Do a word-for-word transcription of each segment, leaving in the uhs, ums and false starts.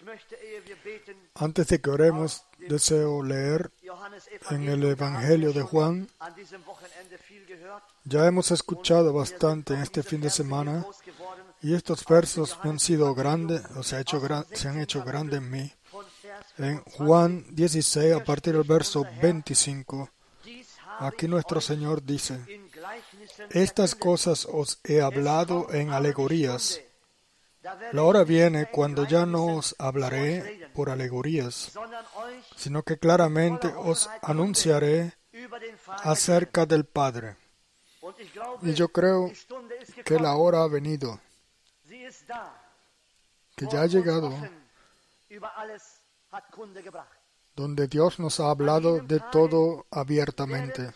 Antes de que oremos, deseo leer en el Evangelio de Juan. Ya hemos escuchado bastante en este fin de semana y estos versos me han sido grandes, o se, ha hecho gran, se han hecho grandes en mí. En Juan dieciséis, a partir del verso veinticinco, aquí nuestro Señor dice: estas cosas os he hablado en alegorías. La hora viene cuando ya no os hablaré por alegorías, sino que claramente os anunciaré acerca del Padre. Y yo creo que la hora ha venido, que ya ha llegado, donde Dios nos ha hablado de todo abiertamente.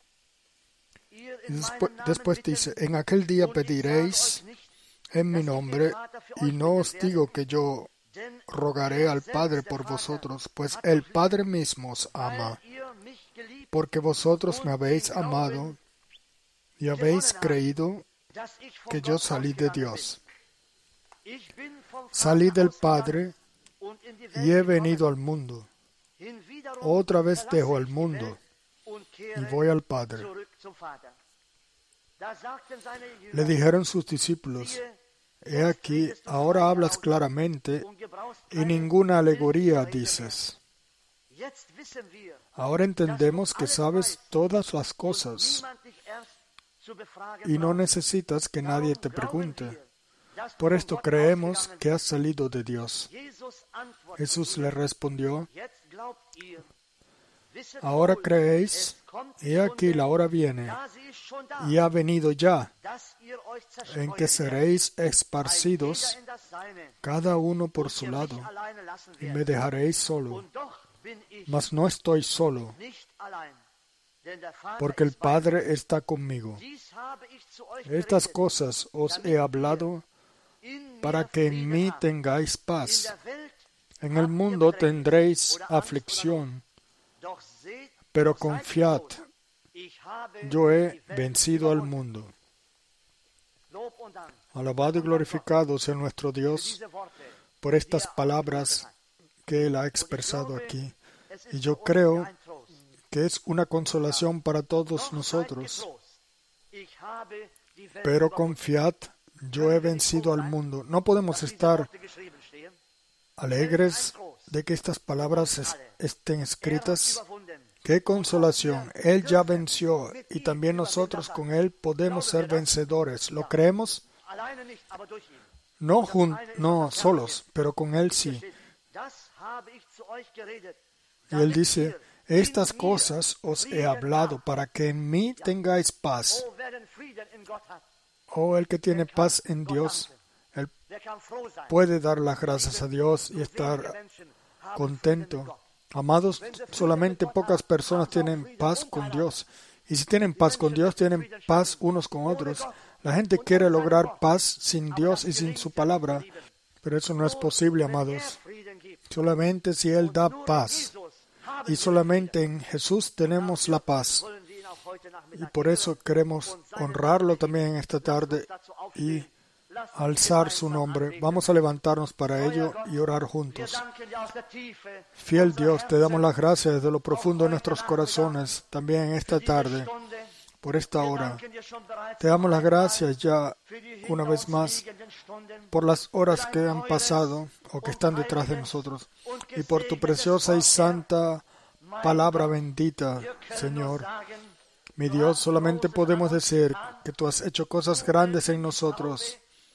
Y después, después dice: en aquel día pediréis en mi nombre, y no os digo que yo rogaré al Padre por vosotros, pues el Padre mismo os ama, porque vosotros me habéis amado y habéis creído que yo salí de Dios. Salí del Padre y he venido al mundo. Otra vez dejo al mundo y voy al Padre. Le dijeron sus discípulos: he aquí, ahora hablas claramente y ninguna alegoría dices. Ahora entendemos que sabes todas las cosas y no necesitas que nadie te pregunte. Por esto creemos que has salido de Dios. Jesús le respondió: ahora creéis, he aquí la hora viene, y ha venido ya, en que seréis esparcidos, cada uno por su lado, y me dejaréis solo. Mas no estoy solo, porque el Padre está conmigo. Estas cosas os he hablado para que en mí tengáis paz. En el mundo tendréis aflicción, pero confiad, yo he vencido al mundo. Alabado y glorificado sea nuestro Dios por estas palabras que Él ha expresado aquí. Y yo creo que es una consolación para todos nosotros. Pero confiad, yo he vencido al mundo. No podemos estar alegres de que estas palabras es, estén escritas. ¡Qué consolación! Él ya venció y también nosotros con Él podemos ser vencedores. ¿Lo creemos? No, jun- no solos, pero con Él sí. Y Él dice: estas cosas os he hablado para que en mí tengáis paz. Oh, el que tiene paz en Dios, él puede dar las gracias a Dios y estar contento. Amados, solamente pocas personas tienen paz con Dios. Y si tienen paz con Dios, tienen paz unos con otros. La gente quiere lograr paz sin Dios y sin su palabra, pero eso no es posible, amados. Solamente si Él da paz. Y solamente en Jesús tenemos la paz. Y por eso queremos honrarlo también en esta tarde y alzar su nombre. Vamos a levantarnos para ello y orar juntos. Fiel Dios, te damos las gracias desde lo profundo de nuestros corazones, también en esta tarde, por esta hora. Te damos las gracias ya una vez más por las horas que han pasado o que están detrás de nosotros y por tu preciosa y santa palabra bendita, Señor. Mi Dios, solamente podemos decir que tú has hecho cosas grandes en nosotros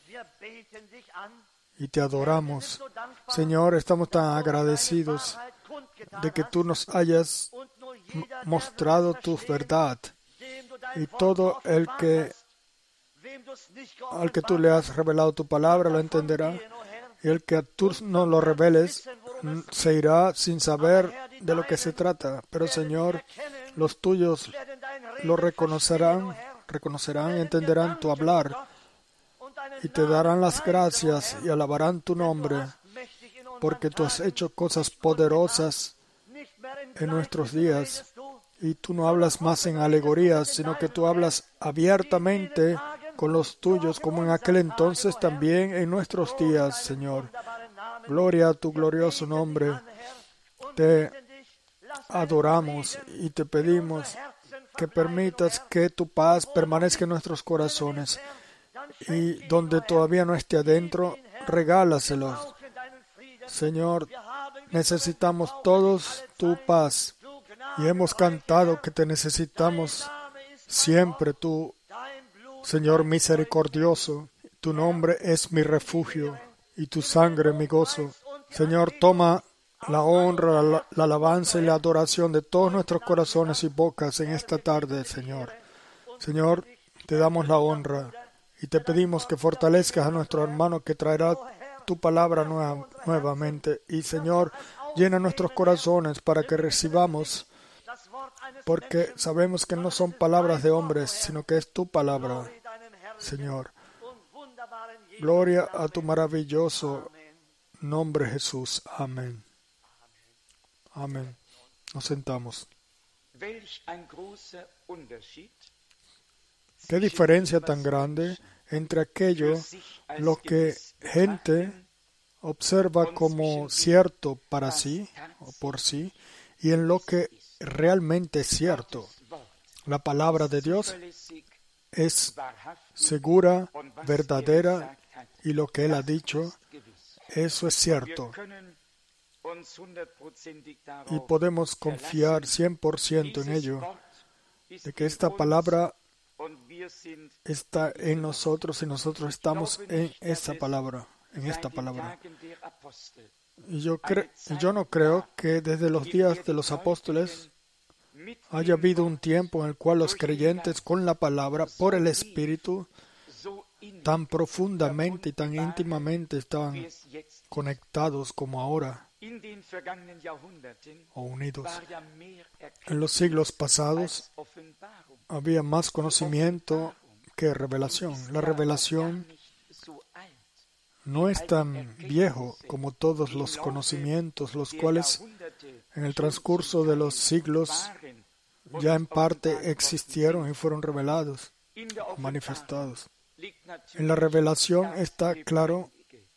y te adoramos. Señor, estamos tan agradecidos de que tú nos hayas mostrado tu verdad y todo el que al que tú le has revelado tu palabra lo entenderá, y el que tú no lo reveles se irá sin saber de lo que se trata. Pero Señor, los tuyos lo reconocerán, reconocerán y entenderán tu hablar y te darán las gracias y alabarán tu nombre, porque tú has hecho cosas poderosas en nuestros días. Y tú no hablas más en alegorías, sino que tú hablas abiertamente con los tuyos, como en aquel entonces también en nuestros días, Señor. Gloria a tu glorioso nombre. Te adoramos y te pedimos que permitas que tu paz permanezca en nuestros corazones. Y donde todavía no esté adentro, regálaselos. Señor, necesitamos todos tu paz. Y hemos cantado que te necesitamos siempre tú, Señor misericordioso. Tu nombre es mi refugio y tu sangre mi gozo. Señor, toma la honra, la, la alabanza y la adoración de todos nuestros corazones y bocas en esta tarde, Señor. Señor, te damos la honra y te pedimos que fortalezcas a nuestro hermano que traerá tu palabra nueva, nuevamente. Y, Señor, llena nuestros corazones para que recibamos, porque sabemos que no son palabras de hombres, sino que es tu palabra, Señor. Gloria a tu maravilloso nombre, Jesús. Amén. Amén. Nos sentamos. Qué diferencia tan grande entre aquello lo que gente observa como cierto para sí o por sí y en lo que realmente es cierto. La palabra de Dios es segura, verdadera, y lo que Él ha dicho, eso es cierto. Y podemos confiar cien por ciento en ello, de que esta palabra está en nosotros y nosotros estamos en esa palabra, en esta palabra. Y yo, cre- yo no creo que desde los días de los apóstoles haya habido un tiempo en el cual los creyentes con la palabra, por el Espíritu, tan profundamente y tan íntimamente estaban conectados como ahora, o unidos. En los siglos pasados había más conocimiento que revelación. La revelación no es tan viejo como todos los conocimientos, los cuales en el transcurso de los siglos ya en parte existieron y fueron revelados o manifestados. En la revelación está claro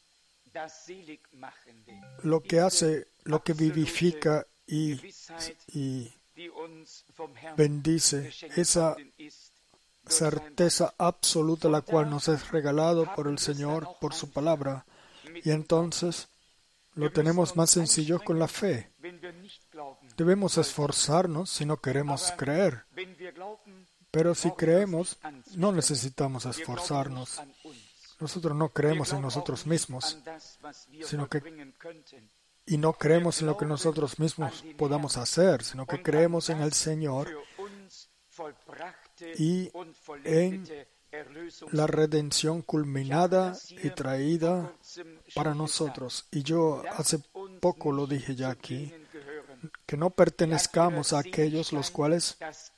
lo que hace, lo que vivifica y, y bendice, esa certeza absoluta la cual nos es regalado por el Señor, por su palabra. Y entonces lo tenemos más sencillo con la fe. Debemos esforzarnos si no queremos creer. Pero si creemos, no necesitamos esforzarnos. Nosotros no creemos en nosotros mismos, sino que, y no creemos en lo que nosotros mismos podamos hacer, sino que creemos en el Señor y en la redención culminada y traída para nosotros. Y yo hace poco lo dije ya aquí, que no pertenezcamos a aquellos los cuales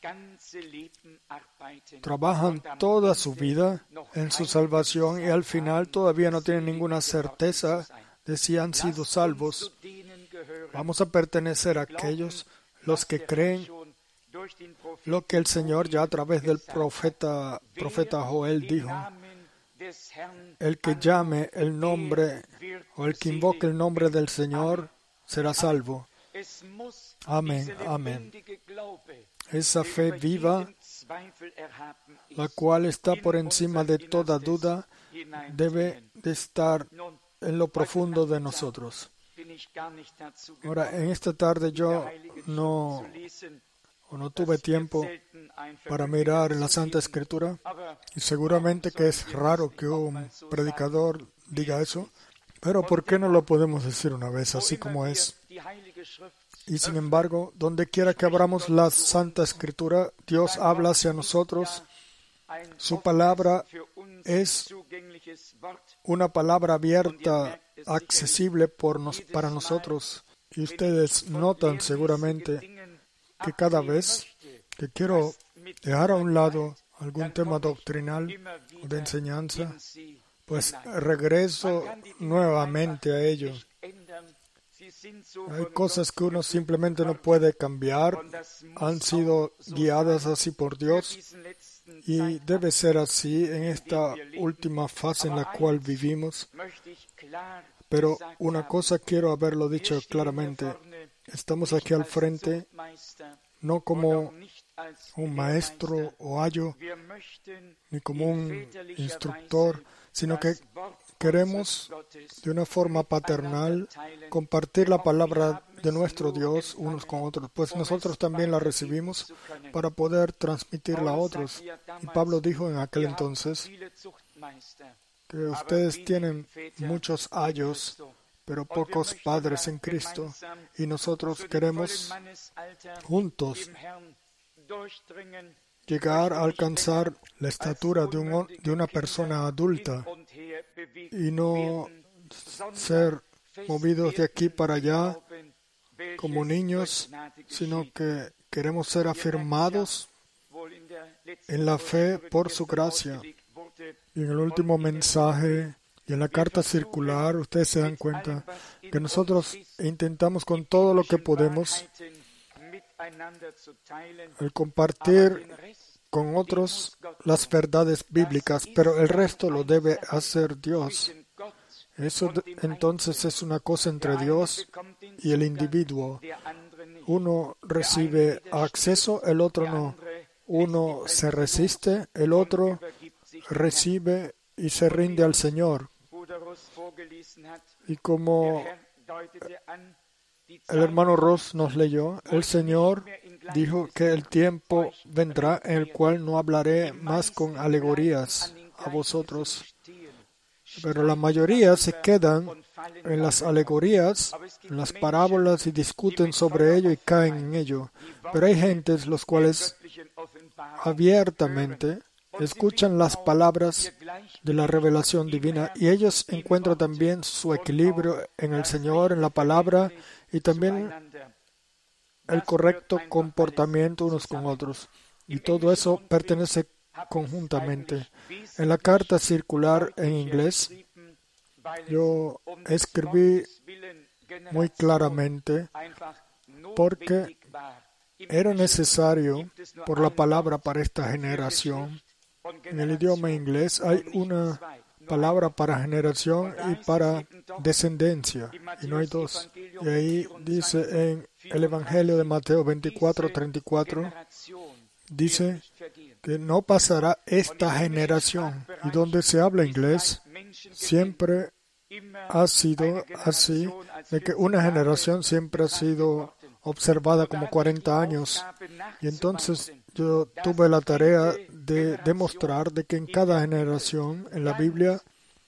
trabajan toda su vida en su salvación y al final todavía no tienen ninguna certeza de si han sido salvos. Vamos a pertenecer a aquellos los que creen lo que el Señor ya a través del profeta, profeta Joel dijo: el que llame el nombre o el que invoque el nombre del Señor será salvo. Amén, amén. Esa fe viva, la cual está por encima de toda duda, debe de estar en lo profundo de nosotros. Ahora, en esta tarde yo no, o no tuve tiempo para mirar en la Santa Escritura, y seguramente que es raro que un predicador diga eso, pero ¿por qué no lo podemos decir una vez así como es? Y sin embargo, donde quiera que abramos la Santa Escritura, Dios habla hacia nosotros. Su palabra es una palabra abierta, accesible por nos, para nosotros. Y ustedes notan seguramente que cada vez que quiero dejar a un lado algún tema doctrinal o de enseñanza, pues regreso nuevamente a ello. Hay cosas que uno simplemente no puede cambiar, han sido guiadas así por Dios y debe ser así en esta última fase en la cual vivimos. Pero una cosa quiero haberlo dicho claramente. Estamos aquí al frente no como un maestro o ayo, ni como un instructor, sino que queremos de una forma paternal compartir la palabra de nuestro Dios unos con otros, pues nosotros también la recibimos para poder transmitirla a otros. Y Pablo dijo en aquel entonces que ustedes tienen muchos ayos, pero pocos padres en Cristo, y nosotros queremos juntos llegar a alcanzar la estatura de, un, de una persona adulta y no ser movidos de aquí para allá como niños, sino que queremos ser afirmados en la fe por su gracia. Y en el último mensaje y en la carta circular, ustedes se dan cuenta que nosotros intentamos con todo lo que podemos el compartir con otros las verdades bíblicas, pero el resto lo debe hacer Dios. Eso entonces es una cosa entre Dios y el individuo. Uno recibe acceso, el otro no. Uno se resiste, el otro recibe y se rinde al Señor. Y como el hermano Ross nos leyó, el Señor dijo que el tiempo vendrá en el cual no hablaré más con alegorías a vosotros. Pero la mayoría se quedan en las alegorías, en las parábolas y discuten sobre ello y caen en ello. Pero hay gentes los cuales abiertamente escuchan las palabras de la revelación divina y ellos encuentran también su equilibrio en el Señor, en la palabra y también el correcto comportamiento unos con otros. Y todo eso pertenece conjuntamente. En la carta circular en inglés, yo escribí muy claramente porque era necesario por la palabra para esta generación. En el idioma inglés hay una palabra para generación y para descendencia, y no hay dos. Y ahí dice en el Evangelio de Mateo veinticuatro, treinta y cuatro, dice que no pasará esta generación. Y donde se habla inglés, siempre ha sido así, de que una generación siempre ha sido observada como cuarenta años. Y entonces yo tuve la tarea de demostrar de que en cada generación en la Biblia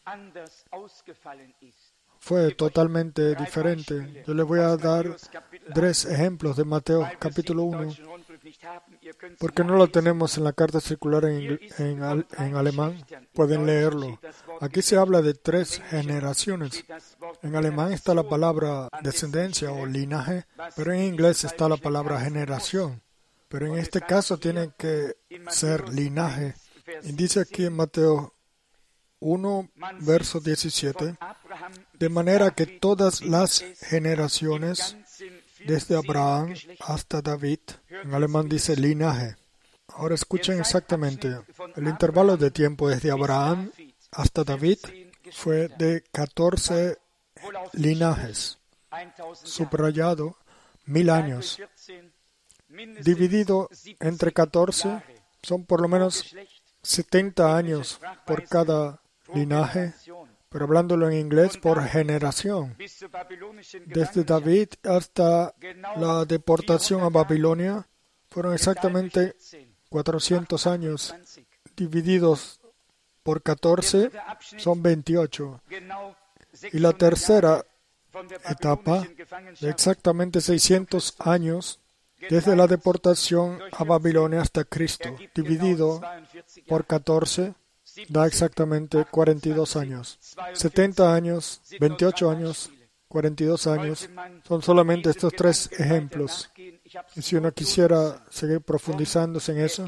fue totalmente diferente. Yo les voy a dar tres ejemplos de Mateo capítulo uno, porque no lo tenemos en la carta circular en, en, en alemán. Pueden leerlo. Aquí se habla de tres generaciones. En alemán está la palabra descendencia o linaje, pero en inglés está la palabra generación. Pero en este caso tiene que ser linaje. Y dice aquí en Mateo uno, verso diecisiete, de manera que todas las generaciones, desde Abraham hasta David, en alemán dice linaje. Ahora escuchen exactamente, el intervalo de tiempo desde Abraham hasta David fue de catorce linajes, subrayado mil años. Dividido entre catorce, son por lo menos setenta años por cada linaje, pero hablándolo en inglés, por generación. Desde David hasta la deportación a Babilonia fueron exactamente cuatrocientos años. Divididos por catorce son veintiocho. Y la tercera etapa, de exactamente seiscientos años, desde la deportación a Babilonia hasta Cristo, dividido por catorce, da exactamente cuarenta y dos años. setenta años, veintiocho años, cuarenta y dos años, son solamente estos tres ejemplos. Y si uno quisiera seguir profundizándose en eso,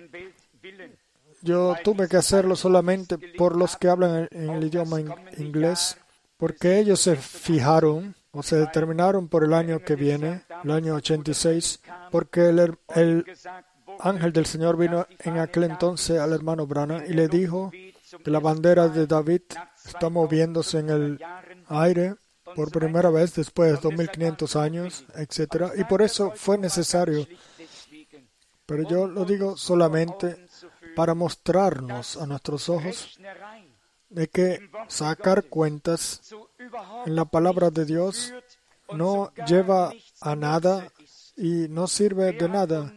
yo tuve que hacerlo solamente por los que hablan en el idioma inglés, porque ellos se fijaron o se determinaron por el año que viene, el año ochenta y seis, porque el, el ángel del Señor vino en aquel entonces al hermano Branham y le dijo que la bandera de David está moviéndose en el aire por primera vez después de dos mil quinientos años, etcétera. Y por eso fue necesario. Pero yo lo digo solamente para mostrarnos a nuestros ojos de que sacar cuentas en la palabra de Dios no lleva a nada y no sirve de nada.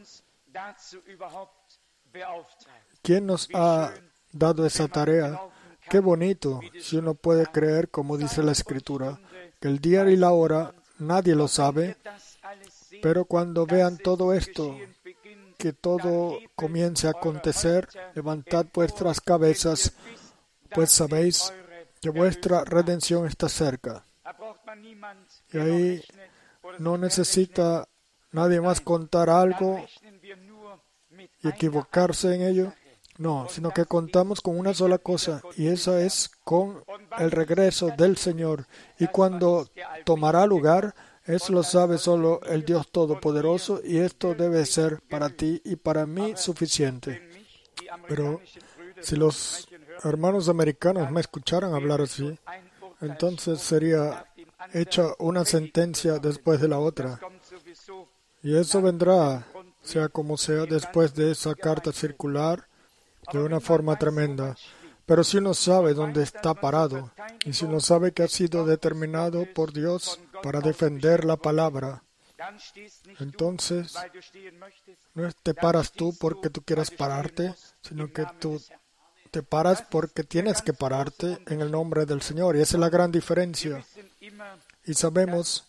¿Quién nos ha dado esa tarea? Qué bonito si uno puede creer, como dice la Escritura, que el día y la hora nadie lo sabe, pero cuando vean todo esto, que todo comience a acontecer, levantad vuestras cabezas, pues sabéis que vuestra redención está cerca. Y ahí no necesita nadie más contar algo y equivocarse en ello. No, sino que contamos con una sola cosa, y esa es con el regreso del Señor. Y cuando tomará lugar, eso lo sabe solo el Dios Todopoderoso, y esto debe ser para ti y para mí suficiente. Pero si los hermanos americanos me escucharan hablar así, entonces sería hecha una sentencia después de la otra. Y eso vendrá, sea como sea, después de esa carta circular, de una forma tremenda. Pero si uno sabe dónde está parado, y si uno sabe que ha sido determinado por Dios para defender la palabra, entonces no te paras tú porque tú quieras pararte, sino que tú te paras porque tienes que pararte en el nombre del Señor. Y esa es la gran diferencia. Y sabemos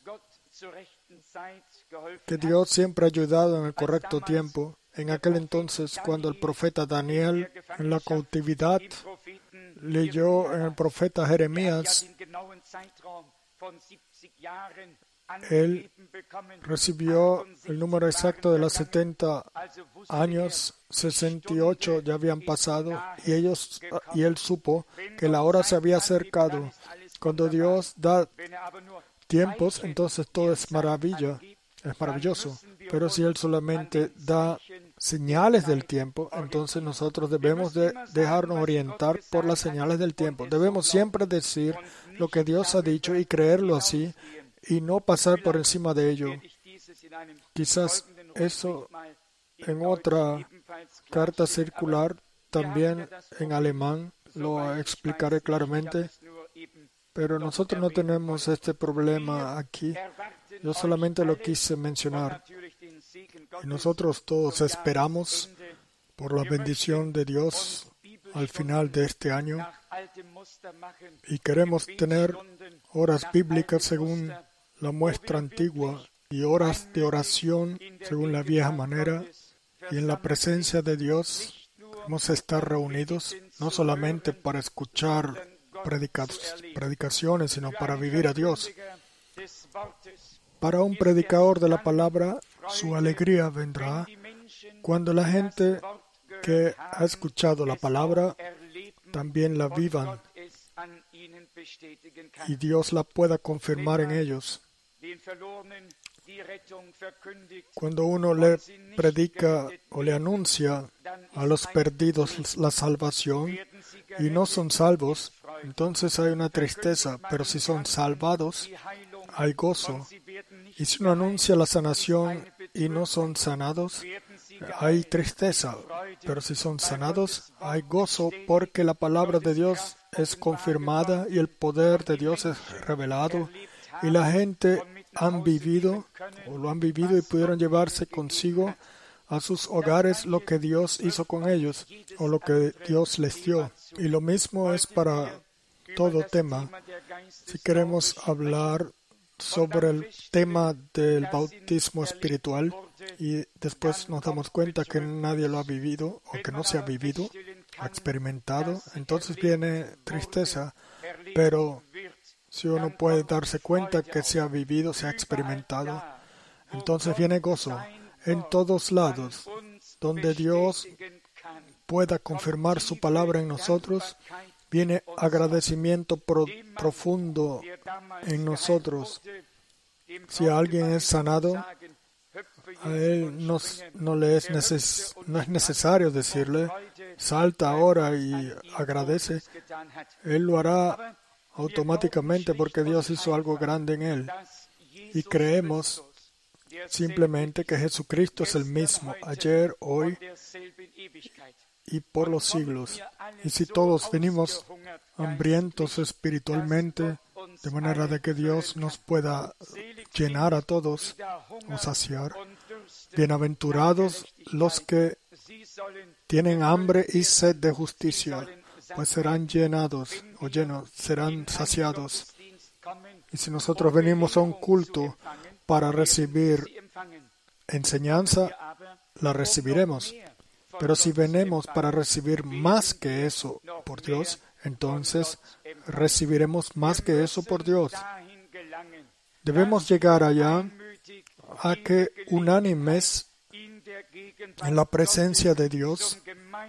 que Dios siempre ha ayudado en el correcto tiempo. En aquel entonces, cuando el profeta Daniel en la cautividad leyó en el profeta Jeremías, él recibió el número exacto de los setenta años, sesenta y ocho ya habían pasado, y ellos y él supo que la hora se había acercado. Cuando Dios da tiempos, entonces todo es maravilla, es maravilloso. Pero si Él solamente da señales del tiempo, entonces nosotros debemos de dejarnos orientar por las señales del tiempo. Debemos siempre decir lo que Dios ha dicho y creerlo así y no pasar por encima de ello. Quizás eso en otra carta circular, también en alemán, lo explicaré claramente. Pero nosotros no tenemos este problema aquí. Yo solamente lo quise mencionar. Y nosotros todos esperamos por la bendición de Dios al final de este año. Y queremos tener horas bíblicas según la muestra antigua y horas de oración según la vieja manera. Y en la presencia de Dios queremos estar reunidos, no solamente para escuchar predicaciones, sino para vivir a Dios. Para un predicador de la palabra, su alegría vendrá cuando la gente que ha escuchado la palabra también la vivan y Dios la pueda confirmar en ellos. Cuando uno le predica o le anuncia a los perdidos la salvación y no son salvos, entonces hay una tristeza, pero si son salvados, hay gozo. Y si uno anuncia la sanación y no son sanados, hay tristeza, pero si son sanados, hay gozo porque la palabra de Dios es confirmada y el poder de Dios es revelado y la gente han vivido o lo han vivido y pudieron llevarse consigo a sus hogares lo que Dios hizo con ellos o lo que Dios les dio. Y lo mismo es para todo tema. Si queremos hablar sobre el tema del bautismo espiritual y después nos damos cuenta que nadie lo ha vivido o que no se ha vivido, ha experimentado, entonces viene tristeza. Pero si uno puede darse cuenta que se ha vivido, se ha experimentado, entonces viene gozo en todos lados, donde Dios pueda confirmar su palabra en nosotros. Viene agradecimiento pro, profundo en nosotros. Si alguien es sanado, A él no, no, le es neces, no es necesario decirle, salta ahora y agradece. Él lo hará automáticamente porque Dios hizo algo grande en él. Y creemos simplemente que Jesucristo es el mismo ayer, hoy y por los siglos. Y si todos venimos hambrientos espiritualmente, de manera de que Dios nos pueda llenar a todos o saciar, bienaventurados los que tienen hambre y sed de justicia, pues serán llenados o llenos, serán saciados. Y si nosotros venimos a un culto para recibir enseñanza, la recibiremos. Pero si venimos para recibir más que eso por Dios, entonces recibiremos más que eso por Dios. Debemos llegar allá a que unánimes en la presencia de Dios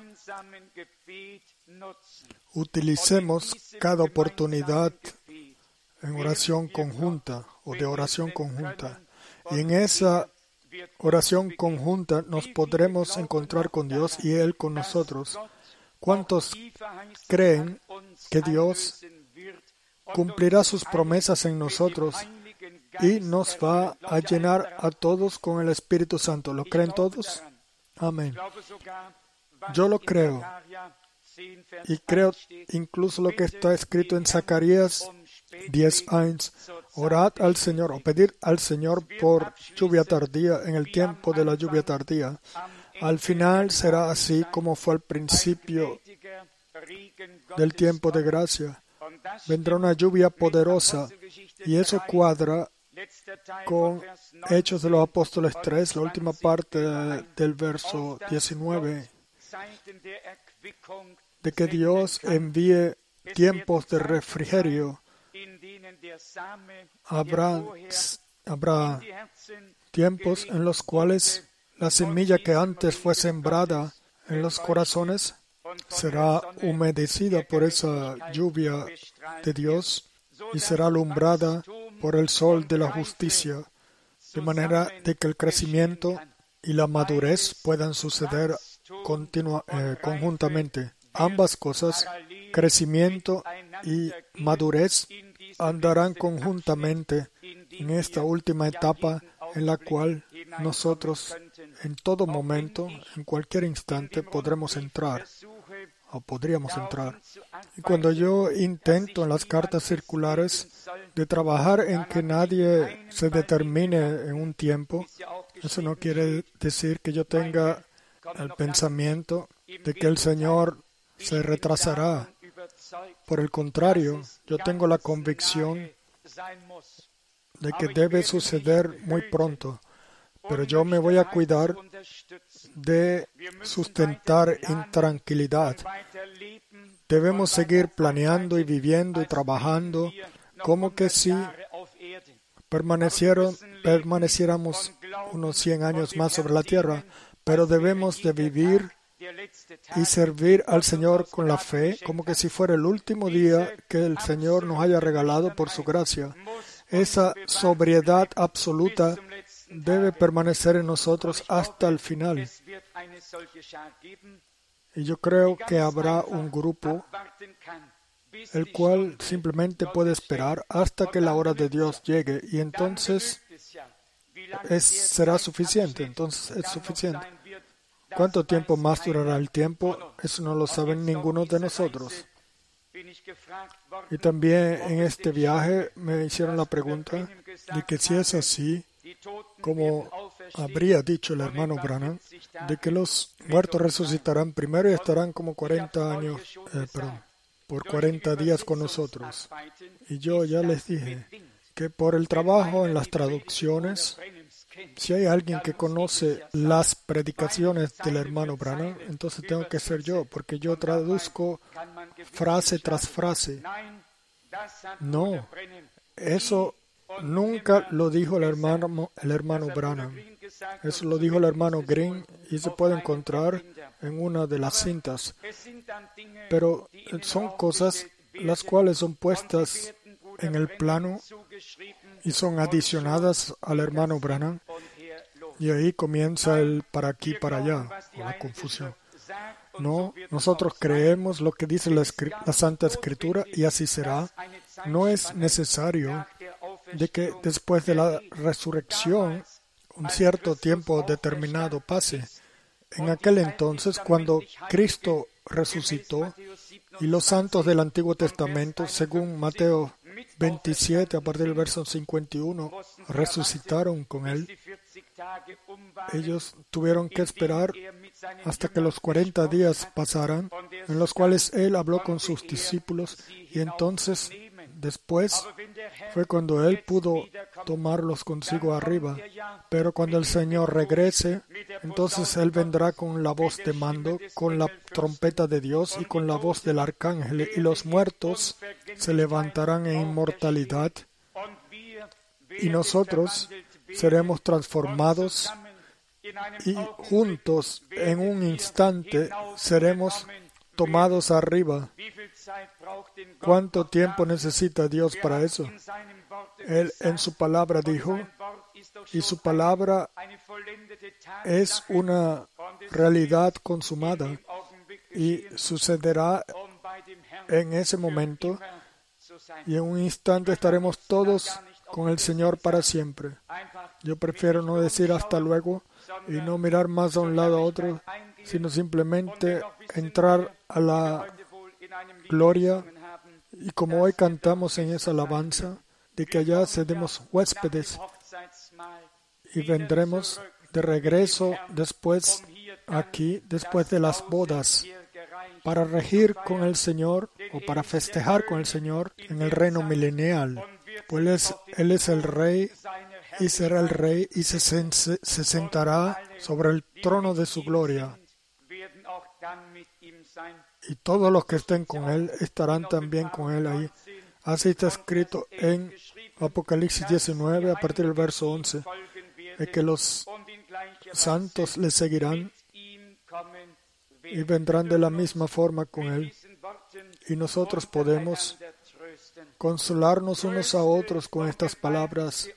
utilicemos cada oportunidad en oración conjunta o de oración conjunta. Y en esa oración conjunta nos podremos encontrar con Dios y Él con nosotros. ¿Cuántos creen que Dios cumplirá sus promesas en nosotros y nos va a llenar a todos con el Espíritu Santo? ¿Lo creen todos? Amén. Yo lo creo. Y creo incluso lo que está escrito en Zacarías diez uno. Orad al Señor o pedid al Señor por lluvia tardía en el tiempo de la lluvia tardía. Al final será así como fue al principio del tiempo de gracia. Vendrá una lluvia poderosa y eso cuadra con Hechos de los Apóstoles tres, la última parte de, del verso diecinueve, de que Dios envíe tiempos de refrigerio. Habrá, habrá tiempos en los cuales la semilla que antes fue sembrada en los corazones será humedecida por esa lluvia de Dios y será alumbrada por el sol de la justicia, de manera de que el crecimiento y la madurez puedan suceder continua, eh, conjuntamente. Ambas cosas, crecimiento y madurez, andarán conjuntamente en esta última etapa en la cual nosotros en todo momento, en cualquier instante, podremos entrar o podríamos entrar. Y cuando yo intento en las cartas circulares de trabajar en que nadie se determine en un tiempo, eso no quiere decir que yo tenga el pensamiento de que el Señor se retrasará. Por el contrario, yo tengo la convicción de que debe suceder muy pronto, pero yo me voy a cuidar de sustentar intranquilidad. Debemos seguir planeando y viviendo y trabajando como que si permanecieron, permaneciéramos unos cien años más sobre la tierra, pero debemos de vivir y servir al Señor con la fe, como que si fuera el último día que el Señor nos haya regalado por su gracia. Esa sobriedad absoluta debe permanecer en nosotros hasta el final. Y yo creo que habrá un grupo el cual simplemente puede esperar hasta que la hora de Dios llegue, y entonces es, será suficiente, entonces es suficiente. ¿Cuánto tiempo más durará el tiempo? Eso no lo saben ninguno de nosotros. Y también en este viaje me hicieron la pregunta de que si es así, como habría dicho el hermano Branham, de que los muertos resucitarán primero y estarán como cuarenta años, eh, perdón, por cuarenta días con nosotros. Y yo ya les dije que por el trabajo en las traducciones, si hay alguien que conoce las predicaciones del hermano Branham, entonces tengo que ser yo, porque yo traduzco frase tras frase. No, eso nunca lo dijo el hermano, el hermano Branham. Eso lo dijo el hermano Green y se puede encontrar en una de las cintas. Pero son cosas las cuales son puestas en el plano y son adicionadas al hermano Branham. Y ahí comienza el para aquí, para allá, o la confusión. No, nosotros creemos lo que dice la, la Santa Escritura y así será. No es necesario de que después de la resurrección un cierto tiempo determinado pase. En aquel entonces, cuando Cristo resucitó y los santos del Antiguo Testamento, según Mateo veintisiete, a partir del verso cincuenta y uno, resucitaron con Él, ellos tuvieron que esperar hasta que los cuarenta días pasaran, en los cuales Él habló con sus discípulos, y entonces, después, fue cuando Él pudo tomarlos consigo arriba. Pero cuando el Señor regrese, entonces Él vendrá con la voz de mando, con la trompeta de Dios y con la voz del arcángel, y los muertos se levantarán en inmortalidad, y nosotros seremos transformados y juntos en un instante seremos tomados arriba. ¿Cuánto tiempo necesita Dios para eso? Él en su palabra dijo, y su palabra es una realidad consumada y sucederá en ese momento, y en un instante estaremos todos con el Señor para siempre. Yo prefiero no decir hasta luego y no mirar más a un lado a otro, sino simplemente entrar a la gloria. Y como hoy cantamos en esa alabanza, de que allá seremos huéspedes y vendremos de regreso después aquí, después de las bodas, para regir con el Señor o para festejar con el Señor en el reino milenial. Pues Él es, él es el Rey y será el Rey y se, se, se sentará sobre el trono de su gloria. Y todos los que estén con Él estarán también con Él ahí. Así está escrito en Apocalipsis diecinueve, a partir del verso once, de que los santos le seguirán y vendrán de la misma forma con Él. Y nosotros podemos consolarnos unos a otros con estas palabras,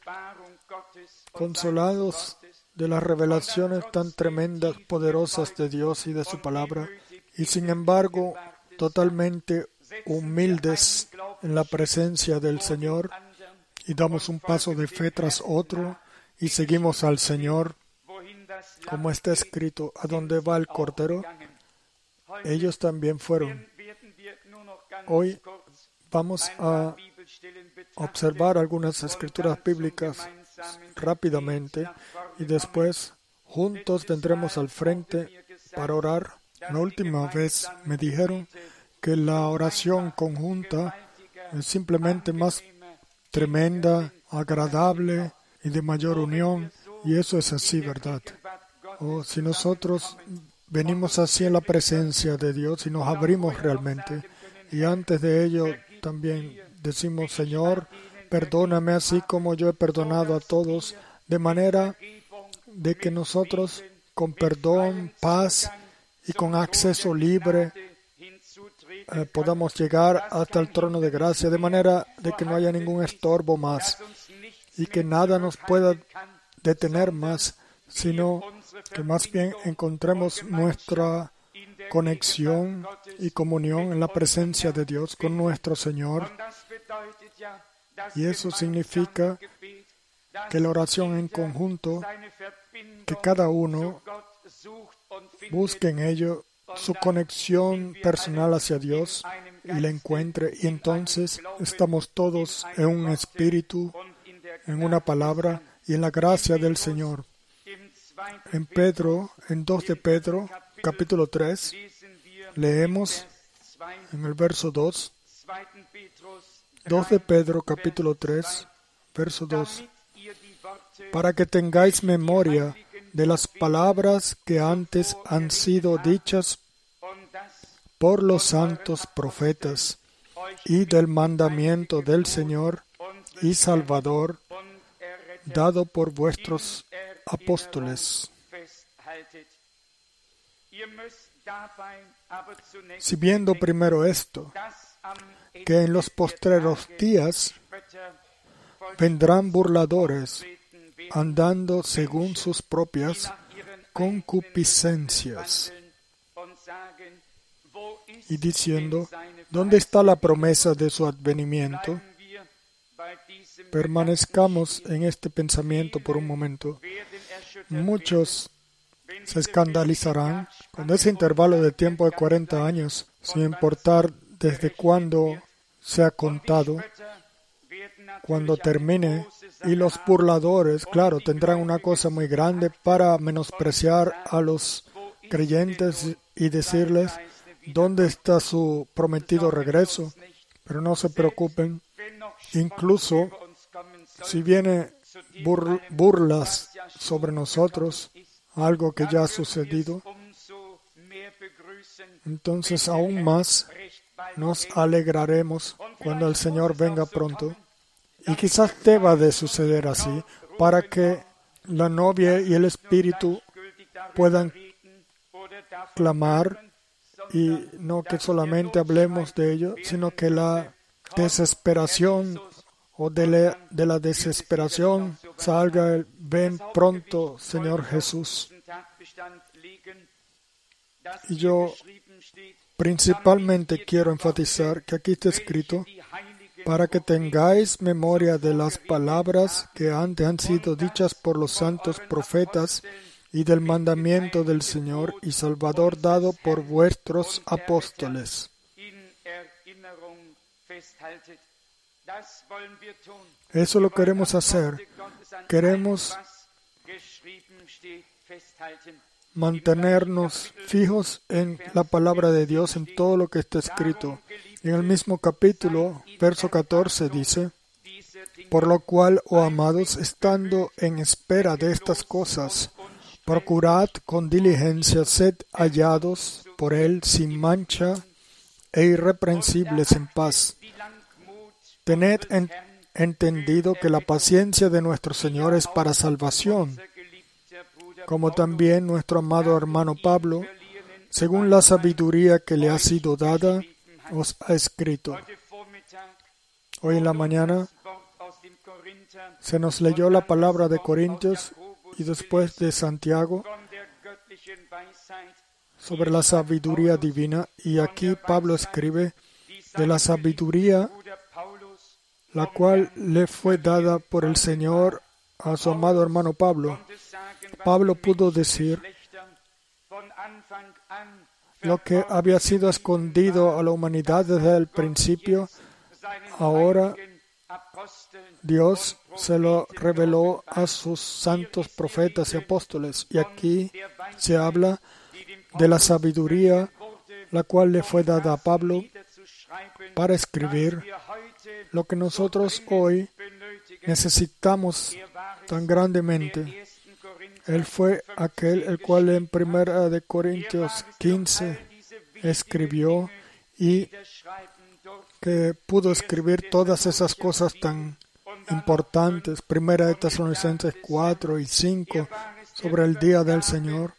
consolados de las revelaciones tan tremendas, poderosas de Dios y de su palabra, y sin embargo totalmente humildes en la presencia del Señor, y damos un paso de fe tras otro y seguimos al Señor, como está escrito, a donde va el Cordero, ellos también fueron. Hoy vamos a observar algunas escrituras bíblicas rápidamente y después juntos vendremos al frente para orar. La última vez me dijeron que la oración conjunta es simplemente más tremenda, agradable y de mayor unión, y eso es así, ¿verdad? O si nosotros venimos así en la presencia de Dios y nos abrimos realmente, y antes de ello también decimos, Señor, perdóname así como yo he perdonado a todos, de manera de que nosotros con perdón, paz y con acceso libre eh, podamos llegar hasta el trono de gracia, de manera de que no haya ningún estorbo más y que nada nos pueda detener más, sino que más bien encontremos nuestra conexión y comunión en la presencia de Dios con nuestro Señor. Y eso significa que la oración en conjunto, que cada uno busque en ello su conexión personal hacia Dios y la encuentre, y entonces estamos todos en un espíritu, en una palabra y en la gracia del Señor. En Pedro, en dos de Pedro, capítulo tres, leemos en el verso dos, dos de Pedro, capítulo tres, verso dos, para que tengáis memoria de las palabras que antes han sido dichas por los santos profetas y del mandamiento del Señor y Salvador dado por vuestros apóstoles. Si viendo primero esto, que en los postreros días vendrán burladores, andando según sus propias concupiscencias, y diciendo, ¿dónde está la promesa de su advenimiento? Permanezcamos en este pensamiento por un momento. Muchos se escandalizarán cuando ese intervalo de tiempo de cuarenta años, sin importar desde cuándo sea contado, cuando termine, y los burladores, claro, tendrán una cosa muy grande para menospreciar a los creyentes y decirles, ¿dónde está su prometido regreso? Pero no se preocupen, incluso si viene bur- burlas sobre nosotros, algo que ya ha sucedido, entonces aún más nos alegraremos cuando el Señor venga pronto. Y quizás deba de suceder así, para que la novia y el espíritu puedan clamar, y no que solamente hablemos de ello, sino que la desesperación o de la, de la desesperación salga el ven pronto, Señor Jesús. Y yo principalmente quiero enfatizar que aquí está escrito, para que tengáis memoria de las palabras que antes han sido dichas por los santos profetas y del mandamiento del Señor y Salvador dado por vuestros apóstoles. Eso lo queremos hacer. Queremos mantenernos fijos en la palabra de Dios, en todo lo que está escrito. En el mismo capítulo, verso catorce dice, por lo cual, oh amados, estando en espera de estas cosas, procurad con diligencia sed hallados por Él sin mancha e irreprensibles en paz. Tened en- entendido que la paciencia de nuestro Señor es para salvación, como también nuestro amado hermano Pablo, según la sabiduría que le ha sido dada, os ha escrito. Hoy en la mañana se nos leyó la palabra de Corintios y después de Santiago sobre la sabiduría divina, y aquí Pablo escribe de la sabiduría la cual le fue dada por el Señor a su amado hermano Pablo. Pablo pudo decir lo que había sido escondido a la humanidad desde el principio, ahora Dios se lo reveló a sus santos profetas y apóstoles. Y aquí se habla de la sabiduría la cual le fue dada a Pablo para escribir lo que nosotros hoy necesitamos tan grandemente. Él fue aquel el cual en primera de Corintios quince escribió y que pudo escribir todas esas cosas tan importantes. Primera de Tesalonicenses cuatro y cinco sobre el día del Señor.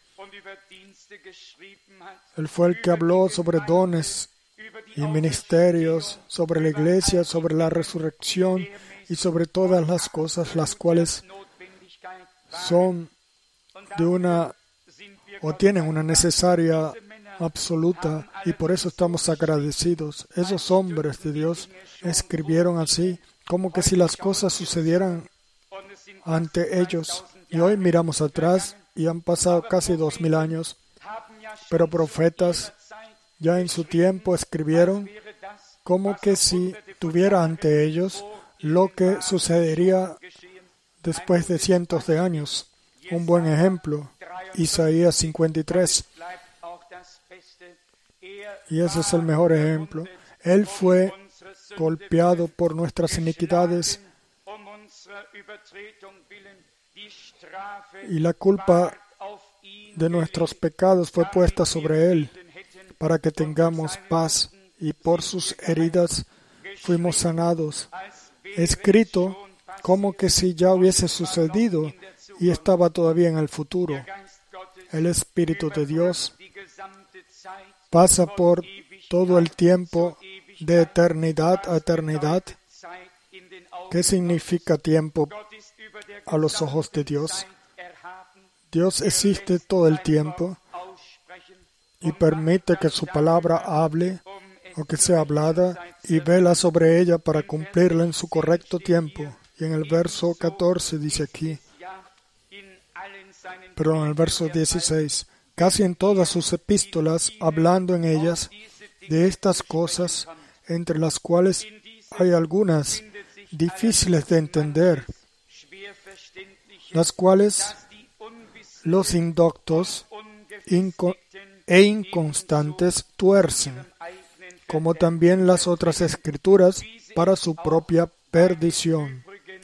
Él fue el que habló sobre dones y ministerios, sobre la iglesia, sobre la resurrección y sobre todas las cosas las cuales son de una o tienen una necesaria absoluta, y por eso estamos agradecidos. Esos hombres de Dios escribieron así, como que si las cosas sucedieran ante ellos. Y hoy miramos atrás y han pasado casi dos mil años, pero profetas ya en su tiempo escribieron como que si tuviera ante ellos lo que sucedería después de cientos de años. Un buen ejemplo, Isaías cincuenta y tres. Y ese es el mejor ejemplo. Él fue golpeado por nuestras iniquidades y la culpa de nuestros pecados fue puesta sobre Él para que tengamos paz, y por sus heridas fuimos sanados. Escrito como que si ya hubiese sucedido y estaba todavía en el futuro. El Espíritu de Dios pasa por todo el tiempo de eternidad a eternidad. ¿Qué significa tiempo a los ojos de Dios. Dios existe todo el tiempo y permite que su palabra hable o que sea hablada y vela sobre ella para cumplirla en su correcto tiempo. Y en el verso catorce dice aquí, perdón, en el verso dieciséis, casi en todas sus epístolas, hablando en ellas de estas cosas, entre las cuales hay algunas difíciles de entender, las cuales los indoctos inco- e inconstantes tuercen, como también las otras escrituras, para su propia perdición.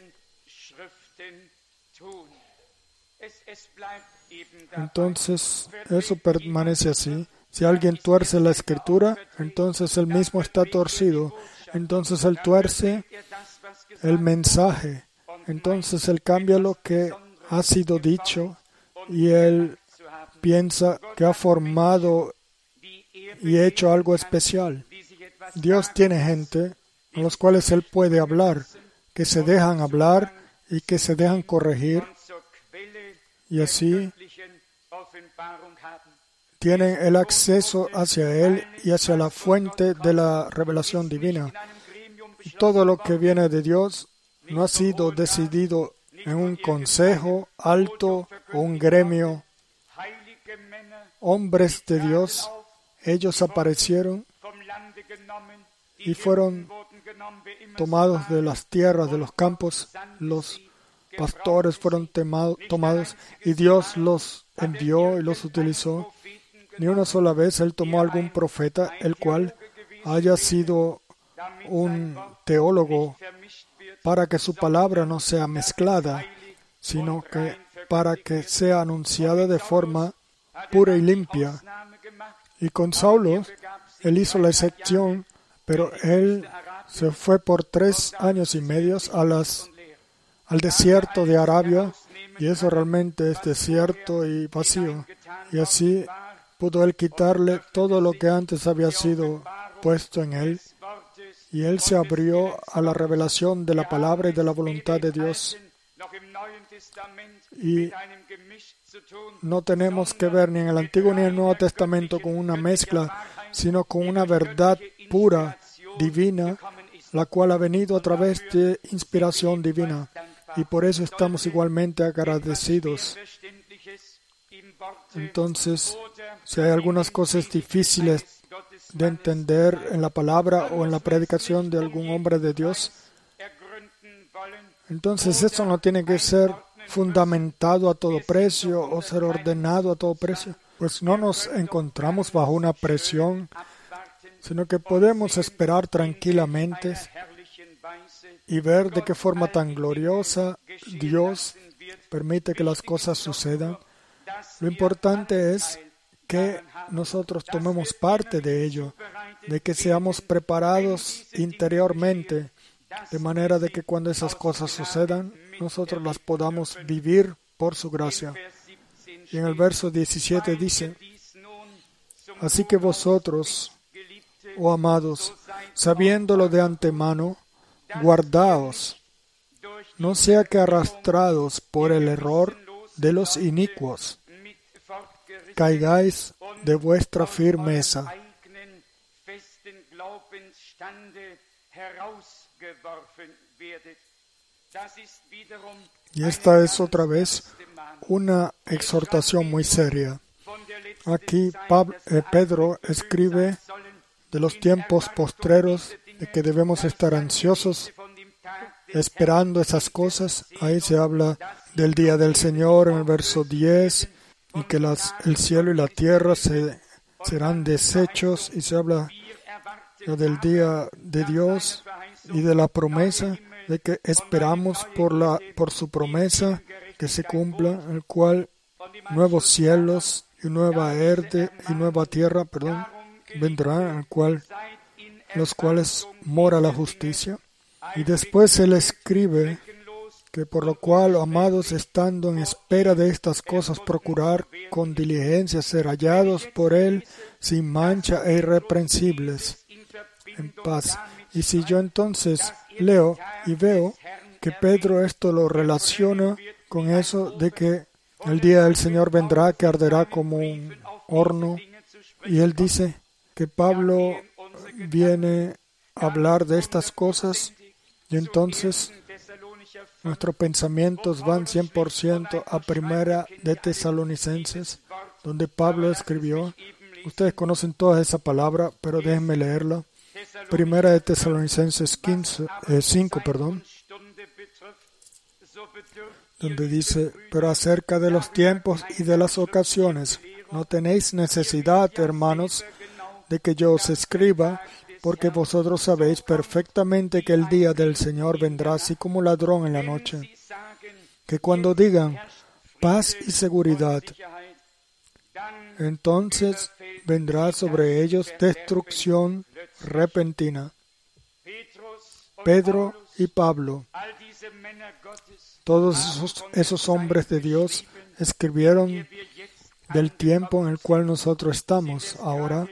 Entonces, eso permanece así. Si alguien tuerce la escritura, entonces él mismo está torcido. Entonces él tuerce el mensaje. Entonces él cambia lo que ha sido dicho y él piensa que ha formado y hecho algo especial. Dios tiene gente a los cuales él puede hablar, que se dejan hablar y que se dejan corregir, y así tienen el acceso hacia él y hacia la fuente de la revelación divina. Y todo lo que viene de Dios no ha sido decidido en un consejo alto o un gremio. Hombres de Dios, ellos aparecieron y fueron tomados de las tierras, de los campos. Los pastores fueron temado, tomados y Dios los envió y los utilizó. Ni una sola vez Él tomó algún profeta, el cual haya sido un teólogo, para que su palabra no sea mezclada, sino que para que sea anunciada de forma pura y limpia. Y con Saulo, Él hizo la excepción, pero Él se fue por tres años y medio a las, al desierto de Arabia, y eso realmente es desierto y vacío. Y así pudo Él quitarle todo lo que antes había sido puesto en Él, y Él se abrió a la revelación de la palabra y de la voluntad de Dios. Y no tenemos que ver ni en el Antiguo ni en el Nuevo Testamento con una mezcla, sino con una verdad pura, divina, la cual ha venido a través de inspiración divina. Y por eso estamos igualmente agradecidos. Entonces, si hay algunas cosas difíciles de entender en la palabra o en la predicación de algún hombre de Dios, entonces eso no tiene que ser fundamentado a todo precio o ser ordenado a todo precio, pues no nos encontramos bajo una presión, sino que podemos esperar tranquilamente y ver de qué forma tan gloriosa Dios permite que las cosas sucedan. Lo importante es que nosotros tomemos parte de ello, de que seamos preparados interiormente, de manera de que cuando esas cosas sucedan, nosotros las podamos vivir por su gracia. Y en el verso diecisiete dice, así que vosotros, oh amados, sabiéndolo de antemano, guardaos, no sea que arrastrados por el error de los inicuos, caigáis de vuestra firmeza. Y esta es otra vez una exhortación muy seria. Aquí Pablo, eh, Pedro escribe de los tiempos postreros, de que debemos estar ansiosos, esperando esas cosas. Ahí se habla del día del Señor en el verso diez, y que las, el cielo y la tierra se, serán deshechos, y se habla del día de Dios y de la promesa, de que esperamos por, la, por su promesa que se cumpla, en el cual nuevos cielos y nueva erde y nueva tierra, perdón, vendrán, en el cual, los cuales mora la justicia. Y después él escribe que por lo cual, amados, estando en espera de estas cosas, procurar con diligencia ser hallados por él sin mancha e irreprensibles, en paz. Y si yo entonces leo y veo que Pedro esto lo relaciona con eso de que el día del Señor vendrá, que arderá como un horno. Y él dice que Pablo viene a hablar de estas cosas y entonces nuestros pensamientos van cien por ciento a Primera de Tesalonicenses, donde Pablo escribió. Ustedes conocen toda esa palabra, pero déjenme leerla. Primera de Tesalonicenses quince, eh, cinco, perdón, donde dice, pero acerca de los tiempos y de las ocasiones, no tenéis necesidad, hermanos, de que yo os escriba, porque vosotros sabéis perfectamente que el día del Señor vendrá así como ladrón en la noche, que cuando digan paz y seguridad, entonces vendrá sobre ellos destrucción repentina. Pedro y Pablo, todos esos, esos hombres de Dios, escribieron del tiempo en el cual nosotros estamos ahora.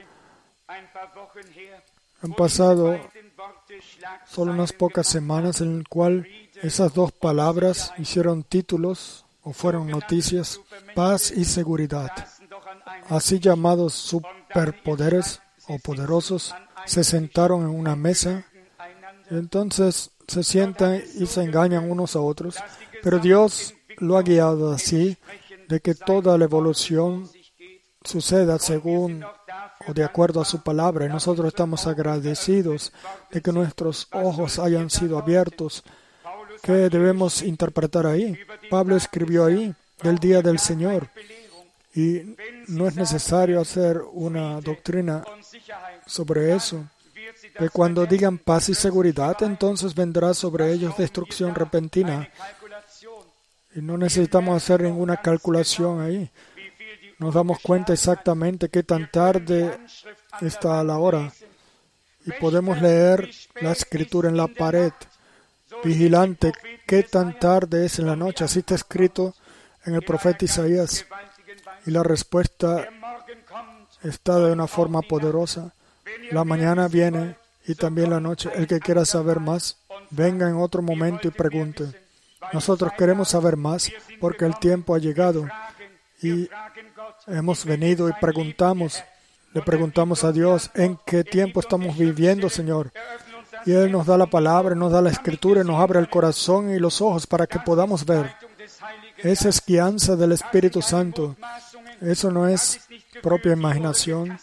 Han pasado solo unas pocas semanas en el cual esas dos palabras hicieron títulos o fueron noticias, paz y seguridad. Así llamados superpoderes o poderosos se sentaron en una mesa y entonces se sientan y se engañan unos a otros, pero Dios lo ha guiado así de que toda la evolución suceda según o de acuerdo a su palabra, y nosotros estamos agradecidos de que nuestros ojos hayan sido abiertos. ¿Qué debemos interpretar ahí? Pablo escribió ahí del día del Señor, y no es necesario hacer una doctrina sobre eso, que cuando digan paz y seguridad, entonces vendrá sobre ellos destrucción repentina, y no necesitamos hacer ninguna calculación ahí. Nos damos cuenta exactamente qué tan tarde está la hora y podemos leer la escritura en la pared. Vigilante, qué tan tarde es en la noche. Así está escrito en el profeta Isaías. Y la respuesta está de una forma poderosa. La mañana viene y también la noche. El que quiera saber más, venga en otro momento y pregunte. Nosotros queremos saber más porque el tiempo ha llegado. Y hemos venido y preguntamos, le preguntamos a Dios, ¿en qué tiempo estamos viviendo, Señor? Y Él nos da la palabra, nos da la escritura, y nos abre el corazón y los ojos para que podamos ver. Esa es guianza del Espíritu Santo. Eso no es propia imaginación,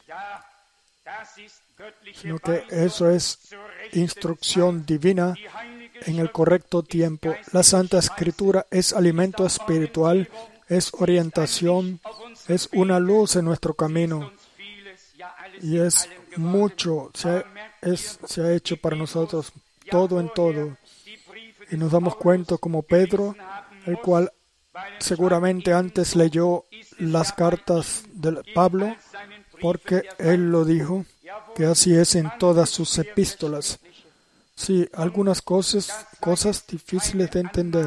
sino que eso es instrucción divina en el correcto tiempo. La Santa Escritura es alimento espiritual, es orientación, es una luz en nuestro camino y es mucho, se ha, es, se ha hecho para nosotros todo en todo. Y nos damos cuenta como Pedro, el cual seguramente antes leyó las cartas de Pablo, porque él lo dijo, que así es en todas sus epístolas. Sí, algunas cosas, cosas difíciles de entender.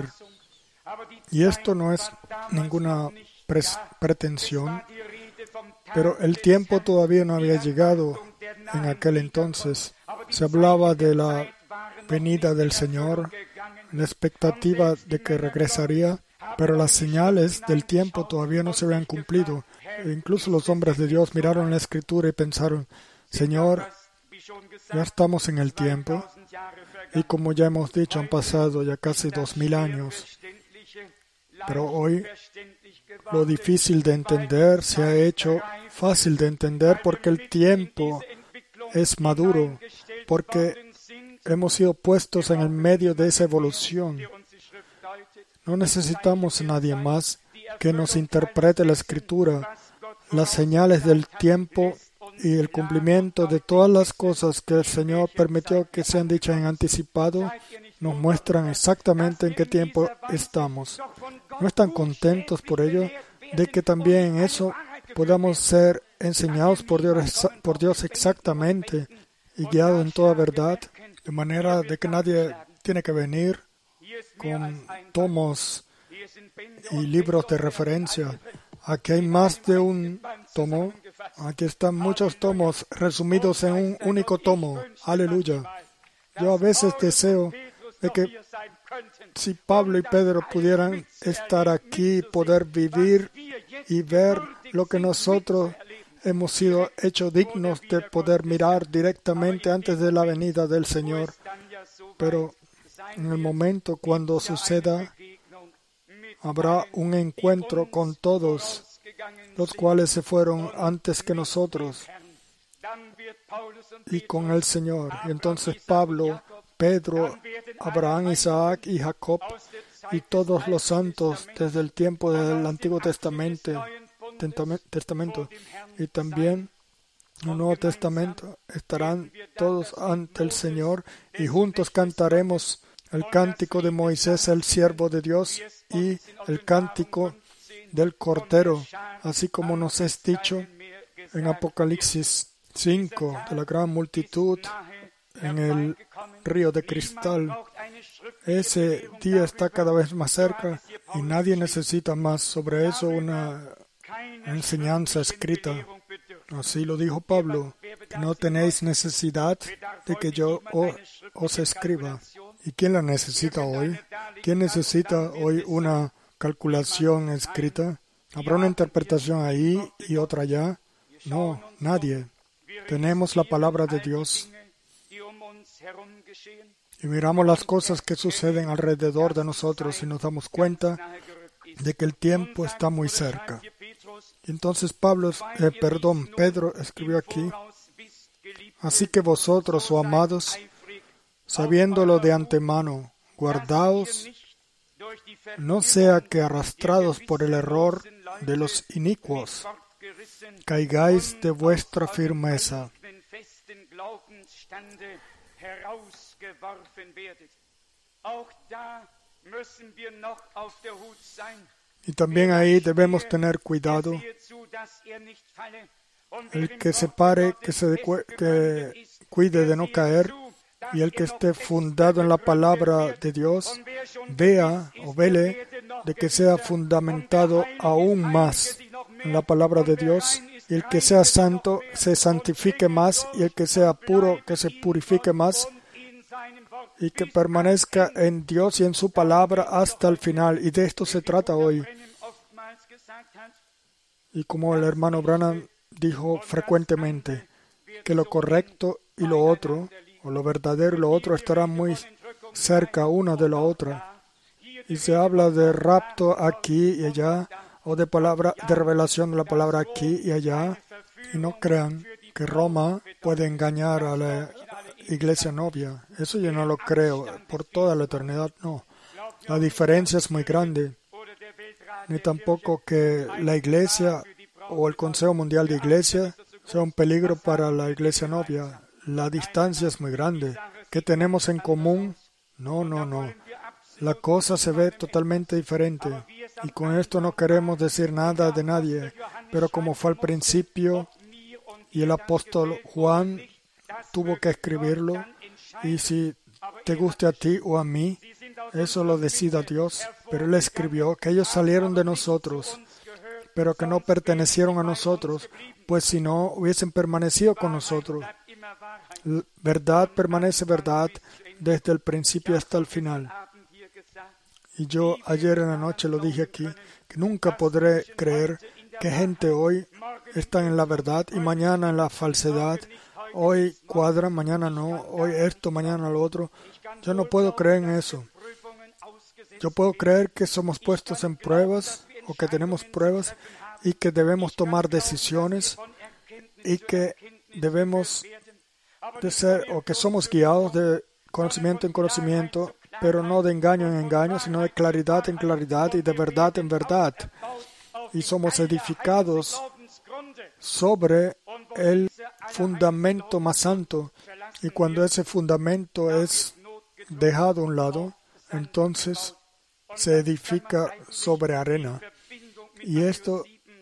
Y esto no es ninguna pres- pretensión, pero el tiempo todavía no había llegado en aquel entonces. Se hablaba de la venida del Señor, la expectativa de que regresaría, pero las señales del tiempo todavía no se habían cumplido. E incluso los hombres de Dios miraron la Escritura y pensaron, Señor, ya estamos en el tiempo, y como ya hemos dicho, han pasado ya casi dos mil años. Pero hoy lo difícil de entender se ha hecho fácil de entender porque el tiempo es maduro, porque hemos sido puestos en el medio de esa evolución. No necesitamos a nadie más que nos interprete la Escritura, las señales del tiempo y el cumplimiento de todas las cosas que el Señor permitió que sean dichas en anticipado, nos muestran exactamente en qué tiempo estamos. ¿No están contentos por ello de que también en eso podamos ser enseñados por Dios, por Dios exactamente y guiados en toda verdad, de manera de que nadie tiene que venir con tomos y libros de referencia? Aquí hay más de un tomo. Aquí están muchos tomos resumidos en un único tomo. Aleluya. Yo a veces deseo de que si Pablo y Pedro pudieran estar aquí, poder vivir y ver lo que nosotros hemos sido hechos dignos de poder mirar directamente antes de la venida del Señor. Pero en el momento cuando suceda, habrá un encuentro con todos los cuales se fueron antes que nosotros y con el Señor. Y entonces Pablo, Pedro, Abraham, Isaac y Jacob y todos los santos desde el tiempo del Antiguo Testamento, Testamento y también el Nuevo Testamento estarán todos ante el Señor y juntos cantaremos el cántico de Moisés, el siervo de Dios, y el cántico del Cordero, así como nos es dicho en Apocalipsis cinco, de la gran multitud en el río de cristal. Ese día está cada vez más cerca y nadie necesita más sobre eso una enseñanza escrita. Así lo dijo Pablo, que no tenéis necesidad de que yo os escriba. ¿Y quién la necesita hoy? ¿Quién necesita hoy una calculación escrita? ¿Habrá una interpretación ahí y otra allá? No, nadie. Tenemos la palabra de Dios y miramos las cosas que suceden alrededor de nosotros y nos damos cuenta de que el tiempo está muy cerca. Y entonces Pablo, eh, perdón, Pedro escribió aquí: así que vosotros, oh amados, sabiéndolo de antemano, guardaos, no sea que arrastrados por el error de los inicuos, caigáis de vuestra firmeza. Y también ahí debemos tener cuidado. El que se pare, que se que cuide de no caer, y el que esté fundado en la palabra de Dios, vea o vele de que sea fundamentado aún más en la palabra de Dios, y el que sea santo se santifique más, y el que sea puro que se purifique más, y que permanezca en Dios y en su palabra hasta el final. Y de esto se trata hoy. Y como el hermano Branham dijo frecuentemente, que lo correcto y lo otro, o lo verdadero y lo otro, estarán muy cerca una de la otra. Y se habla de rapto aquí y allá, o de palabra, de revelación de la palabra aquí y allá. Y no crean que Roma puede engañar a la iglesia novia. Eso yo no lo creo. Por toda la eternidad, no. La diferencia es muy grande. Ni tampoco que la iglesia o el Consejo Mundial de Iglesia sea un peligro para la iglesia novia. La distancia es muy grande. ¿Qué tenemos en común? No, no, no. La cosa se ve totalmente diferente. Y con esto no queremos decir nada de nadie. Pero como fue al principio, y el apóstol Juan tuvo que escribirlo, y si te guste a ti o a mí, eso lo decida Dios. Pero Él escribió que ellos salieron de nosotros, pero que no pertenecieron a nosotros, pues si no, hubiesen permanecido con nosotros. Verdad permanece verdad desde el principio hasta el final. Y yo ayer en la noche lo dije aquí, que nunca podré creer que gente hoy está en la verdad y mañana en la falsedad. Hoy cuadra, mañana no, hoy esto, mañana lo otro. Yo no puedo creer en eso. Yo puedo creer que somos puestos en pruebas o que tenemos pruebas y que debemos tomar decisiones y que debemos de ser o que somos guiados de conocimiento en conocimiento, pero no de engaño en engaño, sino de claridad en claridad y de verdad en verdad. Y somos edificados sobre el fundamento más santo. Y cuando ese fundamento es dejado a un lado, entonces se edifica sobre arena. Y esto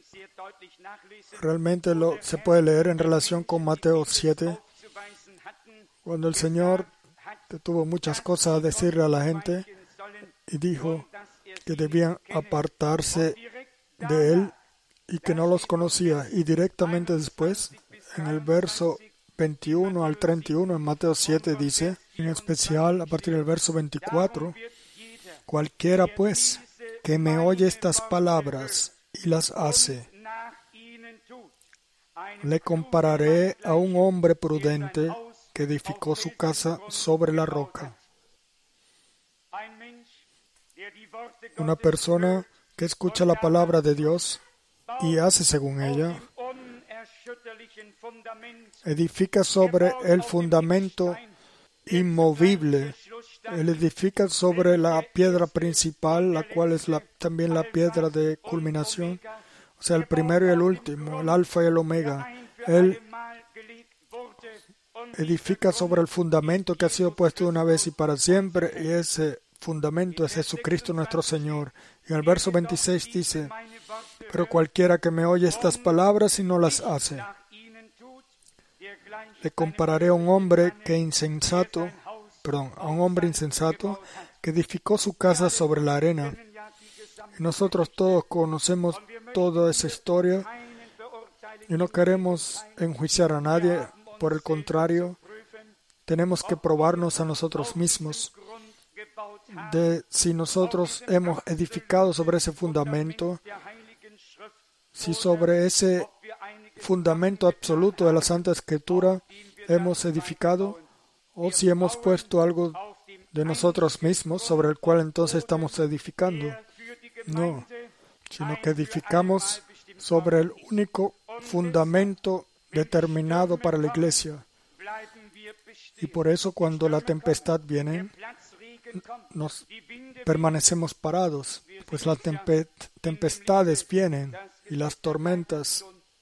realmente lo, se puede leer en relación con Mateo siete, cuando el Señor tuvo muchas cosas a decirle a la gente y dijo que debían apartarse de Él y que no los conocía. Y directamente después, en el verso veintiuno al treinta y uno en Mateo siete dice, en especial a partir del verso veinticuatro, Cualquiera, pues, que me oye estas palabras y las hace, le compararé a un hombre prudente que edificó su casa sobre la roca. Una persona que escucha la palabra de Dios y hace según ella, edifica sobre el fundamento inmovible. Él edifica sobre la piedra principal, la cual es la, también la piedra de culminación, o sea, el primero y el último, el alfa y el omega. Él edifica sobre el fundamento que ha sido puesto una vez y para siempre, y ese fundamento es Jesucristo nuestro Señor. Y en el verso veintiséis dice, pero cualquiera que me oye estas palabras y no las hace, le compararé a un hombre que insensato, perdón, a un hombre insensato que edificó su casa sobre la arena. Y nosotros todos conocemos toda esa historia y no queremos enjuiciar a nadie. Por el contrario, tenemos que probarnos a nosotros mismos de si nosotros hemos edificado sobre ese fundamento, si sobre ese fundamento absoluto de la Santa Escritura hemos edificado, o si hemos puesto algo de nosotros mismos sobre el cual entonces estamos edificando. No, sino que edificamos sobre el único fundamento determinado para la iglesia. Y por eso cuando la tempestad viene, nos permanecemos parados, pues las tempe- tempestades vienen y las tormentas.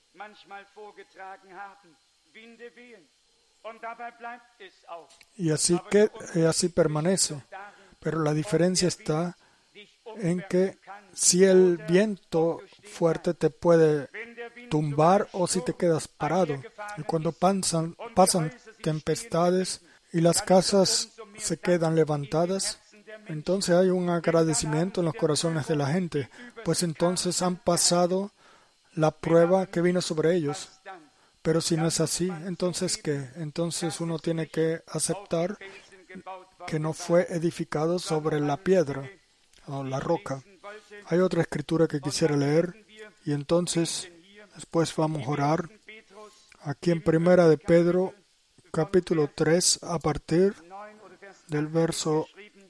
Y así que y así permanece. Pero la diferencia está en que si el viento fuerte te puede tumbar o si te quedas parado. Y cuando pasan, pasan tempestades y las casas se quedan levantadas, entonces hay un agradecimiento en los corazones de la gente, pues entonces han pasado la prueba que vino sobre ellos. Pero si no es así, entonces ¿qué? Entonces uno tiene que aceptar que no fue edificado sobre la piedra o la roca. Hay otra escritura que quisiera leer y entonces después vamos a orar. Aquí en Primera de Pedro, capítulo tres, a partir del verso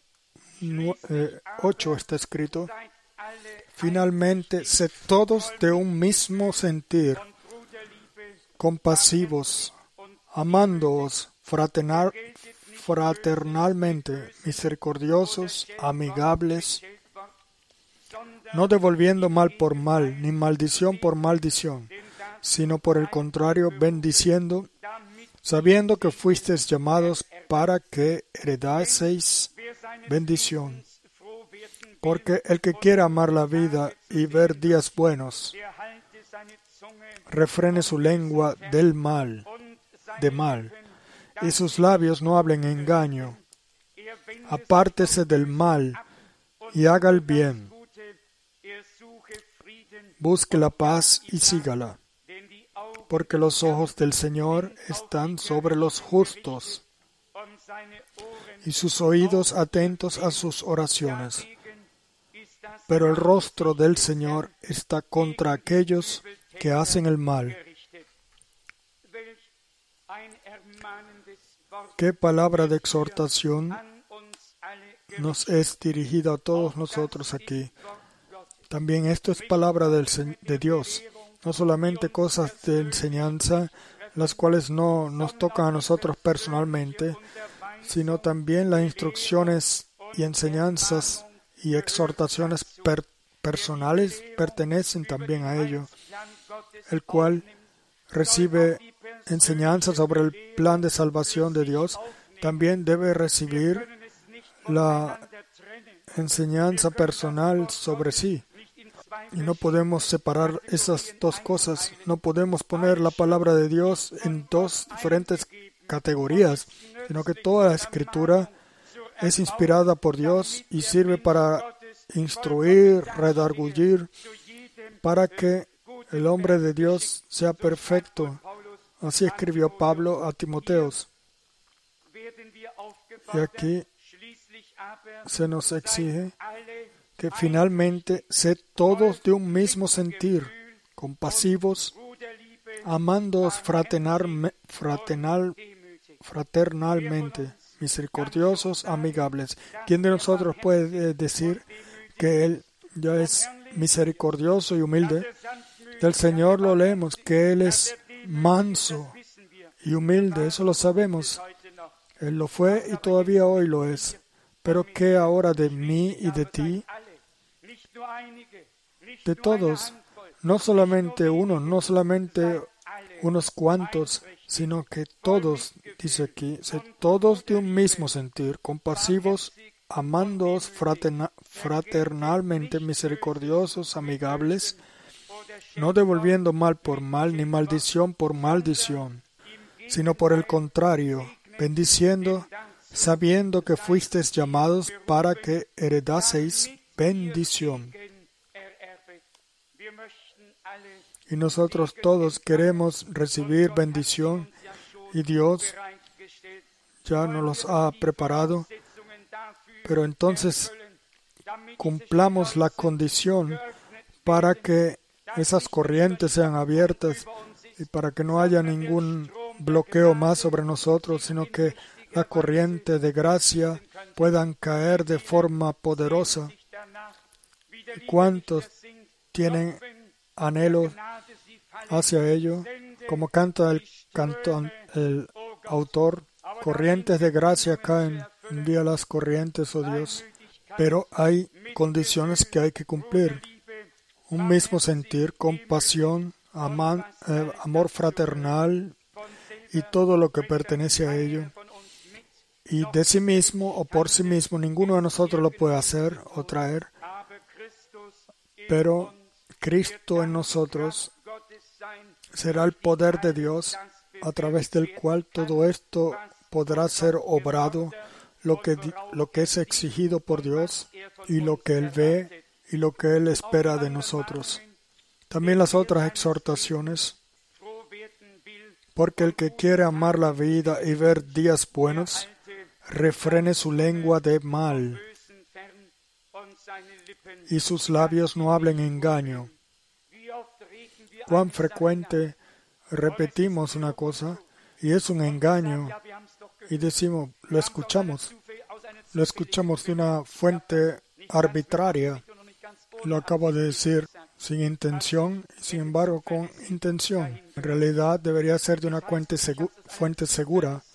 ocho está escrito: finalmente, sed todos de un mismo sentir, compasivos, amándoos fraternal, fraternalmente, misericordiosos, amigables, no devolviendo mal por mal, ni maldición por maldición, sino por el contrario, bendiciendo, sabiendo que fuisteis llamados para que heredaseis bendición. Porque el que quiera amar la vida y ver días buenos, refrene su lengua del mal, de mal, y sus labios no hablen engaño. Apártese del mal y haga el bien. Busque la paz y sígala, porque los ojos del Señor están sobre los justos y sus oídos atentos a sus oraciones. Pero el rostro del Señor está contra aquellos que hacen el mal. ¿Qué palabra de exhortación nos es dirigida a todos nosotros aquí? También esto es palabra del, de Dios, no solamente cosas de enseñanza, las cuales no nos tocan a nosotros personalmente, sino también las instrucciones y enseñanzas y exhortaciones per personales pertenecen también a ello, el cual recibe enseñanza sobre el plan de salvación de Dios, también debe recibir la enseñanza personal sobre sí. Y no podemos separar esas dos cosas. No podemos poner la palabra de Dios en dos diferentes categorías, sino que toda la Escritura es inspirada por Dios y sirve para instruir, redarguir, para que el hombre de Dios sea perfecto. Así escribió Pablo a Timoteos. Y aquí se nos exige que finalmente sed todos de un mismo sentir, compasivos, amándoos fraternal, fraternal, fraternalmente, misericordiosos, amigables. ¿Quién de nosotros puede decir que Él ya es misericordioso y humilde? Del Señor lo leemos, que Él es manso y humilde, eso lo sabemos. Él lo fue y todavía hoy lo es. Pero ¿qué ahora de mí y de ti? De todos, no solamente unos, no solamente unos cuantos, sino que todos, dice aquí, sed todos de un mismo sentir, compasivos, amándoos fraterna, fraternalmente, misericordiosos, amigables, no devolviendo mal por mal, ni maldición por maldición, sino por el contrario, bendiciendo, sabiendo que fuisteis llamados para que heredaseis bendición. Y nosotros todos queremos recibir bendición, y Dios ya nos los ha preparado, pero entonces cumplamos la condición para que esas corrientes sean abiertas y para que no haya ningún bloqueo más sobre nosotros, sino que la corriente de gracia puedan caer de forma poderosa. ¿Y cuántos tienen anhelos hacia ello? Como canta el, canto, el autor, corrientes de gracia caen, envía las corrientes, oh Dios. Pero hay condiciones que hay que cumplir. Un mismo sentir, compasión, ama, eh, amor fraternal y todo lo que pertenece a ello. Y de sí mismo o por sí mismo, ninguno de nosotros lo puede hacer o traer, pero Cristo en nosotros será el poder de Dios a través del cual todo esto podrá ser obrado, lo que, lo que es exigido por Dios y lo que Él ve y lo que Él espera de nosotros. También las otras exhortaciones, porque el que quiere amar la vida y ver días buenos, refrene su lengua de mal y sus labios no hablen engaño. Cuán frecuente repetimos una cosa y es un engaño y decimos, lo escuchamos, lo escuchamos de una fuente arbitraria, lo acabo de decir sin intención, sin embargo con intención. En realidad debería ser de una fuente, segu- fuente segura,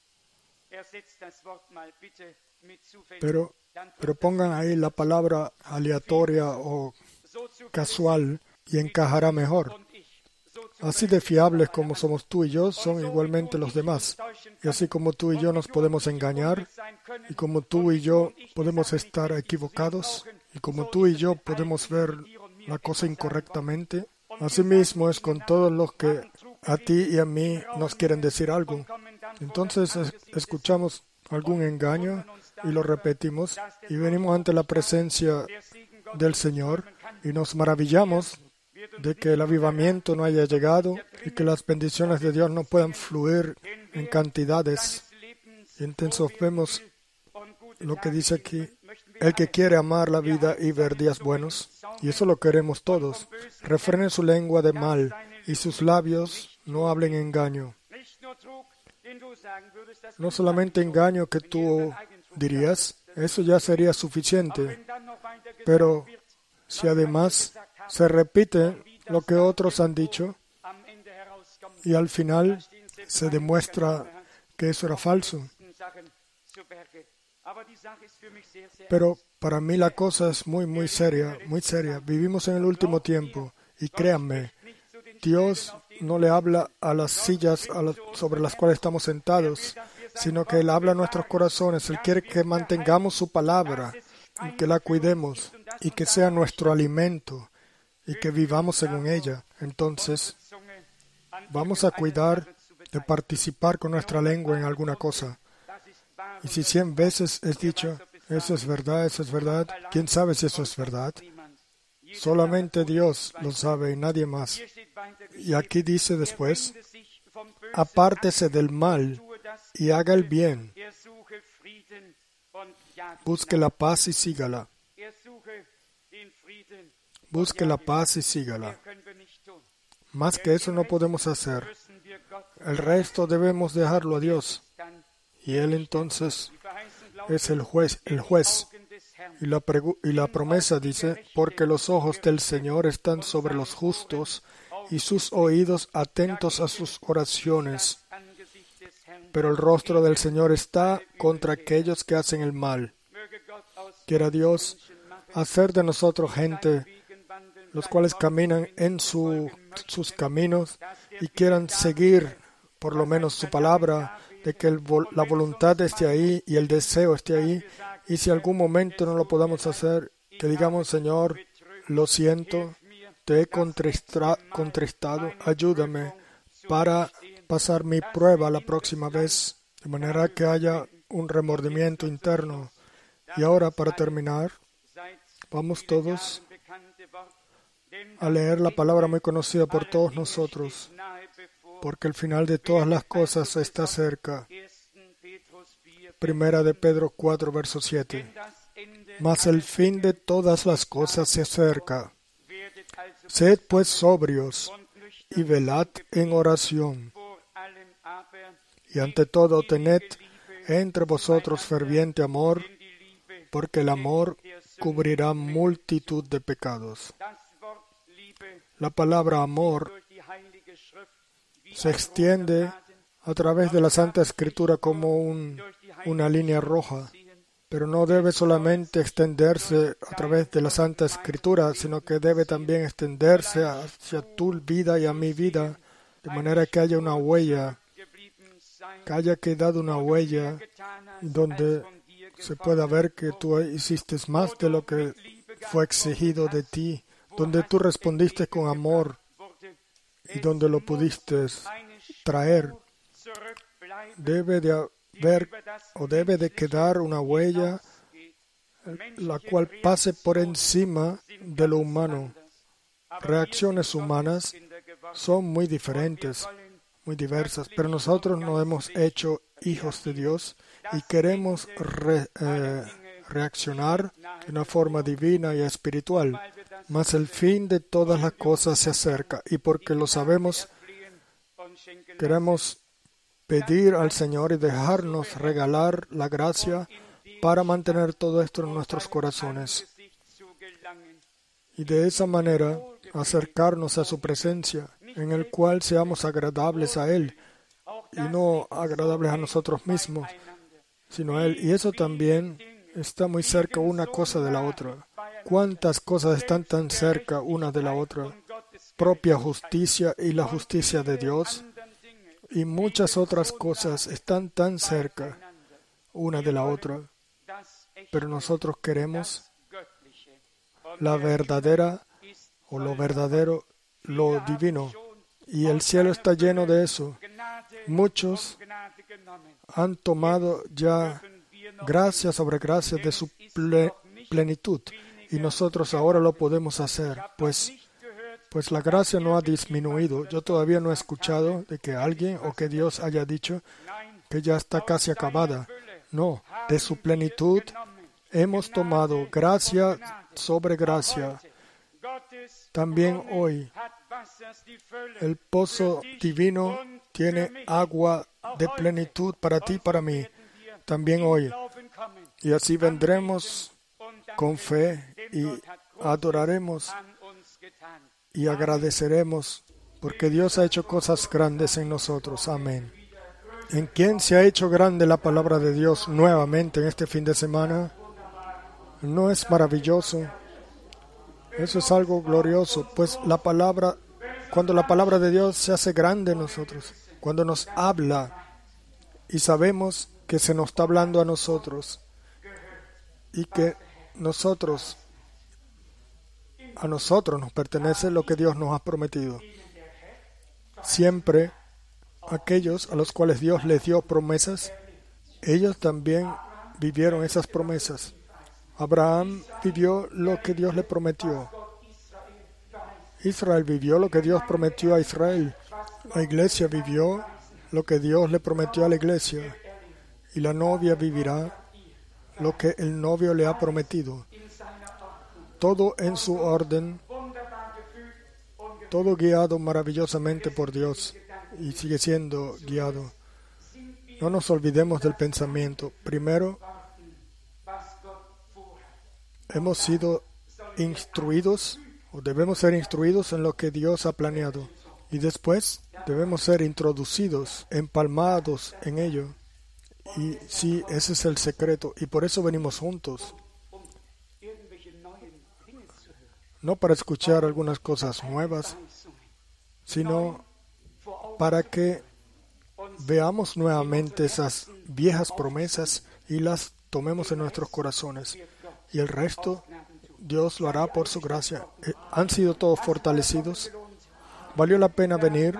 pero, pero pongan ahí la palabra aleatoria o casual y encajará mejor. Así de fiables como somos tú y yo, son igualmente los demás. Y así como tú y yo nos podemos engañar, y como tú y yo podemos estar equivocados, y como tú y yo podemos ver la cosa incorrectamente, así mismo es con todos los que a ti y a mí nos quieren decir algo. Entonces es- escuchamos algún engaño y lo repetimos, y venimos ante la presencia del Señor y nos maravillamos de que el avivamiento no haya llegado y que las bendiciones de Dios no puedan fluir en cantidades. Y entonces vemos lo que dice aquí, el que quiere amar la vida y ver días buenos, y eso lo queremos todos, refrene su lengua de mal y sus labios no hablen engaño. No solamente engaño que tú dirías, eso ya sería suficiente, pero si además se repite lo que otros han dicho y al final se demuestra que eso era falso. Pero para mí la cosa es muy, muy seria, muy seria. Vivimos en el último tiempo y créanme, Dios no le habla a las sillas a las, sobre las cuales estamos sentados, sino que Él habla a nuestros corazones. Él quiere que mantengamos su palabra y que la cuidemos y que sea nuestro alimento y que vivamos según ella. Entonces, vamos a cuidar de participar con nuestra lengua en alguna cosa. Y si cien veces es dicho, eso es verdad, eso es verdad, ¿quién sabe si eso es verdad? Solamente Dios lo sabe y nadie más. Y aquí dice después, apártese del mal y haga el bien. Busque la paz y sígala. Busque la paz y sígala. Más que eso no podemos hacer. El resto debemos dejarlo a Dios. Y Él entonces es el juez. El juez. Y la, pregu- y la promesa dice, porque los ojos del Señor están sobre los justos y sus oídos atentos a sus oraciones. Pero el rostro del Señor está contra aquellos que hacen el mal. Quiera Dios hacer de nosotros gente, los cuales caminan en su, sus caminos y quieran seguir por lo menos su palabra, de que el, la voluntad esté ahí y el deseo esté ahí. Y si algún momento no lo podamos hacer, que digamos, Señor, lo siento, te he contristra, contristado, ayúdame para pasar mi prueba la próxima vez, de manera que haya un remordimiento interno. Y ahora, para terminar, vamos todos a leer la palabra muy conocida por todos nosotros, porque el final de todas las cosas está cerca. Primera de Pedro cuatro, verso siete. Mas el fin de todas las cosas se acerca. Sed pues sobrios y velad en oración. Y ante todo tened entre vosotros ferviente amor, porque el amor cubrirá multitud de pecados. La palabra amor se extiende a través de la Santa Escritura como un, una línea roja, pero no debe solamente extenderse a través de la Santa Escritura, sino que debe también extenderse hacia tu vida y a mi vida, de manera que haya una huella, que haya quedado una huella donde se pueda ver que tú hiciste más de lo que fue exigido de ti, donde tú respondiste con amor y donde lo pudiste traer. Debe de haber o debe de quedar una huella la cual pase por encima de lo humano. Reacciones humanas son muy diferentes, muy diversas, pero nosotros nos hemos hecho hijos de Dios y queremos re, eh, reaccionar de una forma divina y espiritual. Mas el fin de todas las cosas se acerca, y porque lo sabemos, queremos pedir al Señor y dejarnos regalar la gracia para mantener todo esto en nuestros corazones. Y de esa manera acercarnos a su presencia, en el cual seamos agradables a Él, y no agradables a nosotros mismos, sino a Él. Y eso también está muy cerca una cosa de la otra. ¿Cuántas cosas están tan cerca una de la otra? Propia justicia y la justicia de Dios, y muchas otras cosas están tan cerca una de la otra. Pero nosotros queremos la verdadera o lo verdadero, lo divino. Y el cielo está lleno de eso. Muchos han tomado ya gracia sobre gracia de su ple, plenitud. Y nosotros ahora lo podemos hacer, pues, pues la gracia no ha disminuido. Yo todavía no he escuchado de que alguien o que Dios haya dicho que ya está casi acabada. No, de su plenitud hemos tomado gracia sobre gracia. También hoy el pozo divino tiene agua de plenitud para ti y para mí. También hoy. Y así vendremos con fe y adoraremos y agradeceremos porque Dios ha hecho cosas grandes en nosotros. Amén. ¿En quién se ha hecho grande la palabra de Dios nuevamente en este fin de semana? ¿No es maravilloso? Eso es algo glorioso, pues la palabra, cuando la palabra de Dios se hace grande en nosotros, cuando nos habla y sabemos que se nos está hablando a nosotros y que nosotros, a nosotros nos pertenece lo que Dios nos ha prometido. Siempre aquellos a los cuales Dios les dio promesas, ellos también vivieron esas promesas. Abraham vivió lo que Dios le prometió. Israel vivió lo que Dios prometió a Israel. La iglesia vivió lo que Dios le prometió a la iglesia. Y la novia vivirá lo que el novio le ha prometido. Todo en su orden, todo guiado maravillosamente por Dios y sigue siendo guiado. No nos olvidemos del pensamiento. Primero, hemos sido instruidos o debemos ser instruidos en lo que Dios ha planeado. Y después debemos ser introducidos, empalmados en ello. Y sí, ese es el secreto. Y por eso venimos juntos. No para escuchar algunas cosas nuevas, sino para que veamos nuevamente esas viejas promesas y las tomemos en nuestros corazones. Y el resto, Dios lo hará por su gracia. ¿Han sido todos fortalecidos? ¿Valió la pena venir?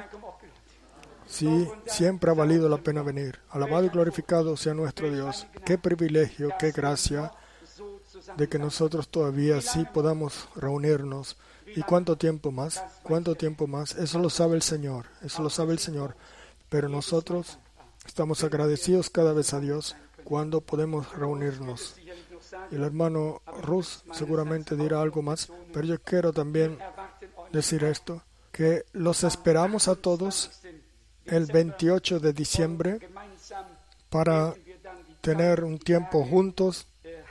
Sí, siempre ha valido la pena venir. Alabado y glorificado sea nuestro Dios. Qué privilegio, qué gracia de que nosotros todavía sí podamos reunirnos. ¿Y cuánto tiempo más? ¿Cuánto tiempo más? Eso lo sabe el Señor, eso lo sabe el Señor. Pero nosotros estamos agradecidos cada vez a Dios cuando podemos reunirnos. Y el hermano Rus seguramente dirá algo más, pero yo quiero también decir esto, que los esperamos a todos el veintiocho de diciembre para tener un tiempo juntos,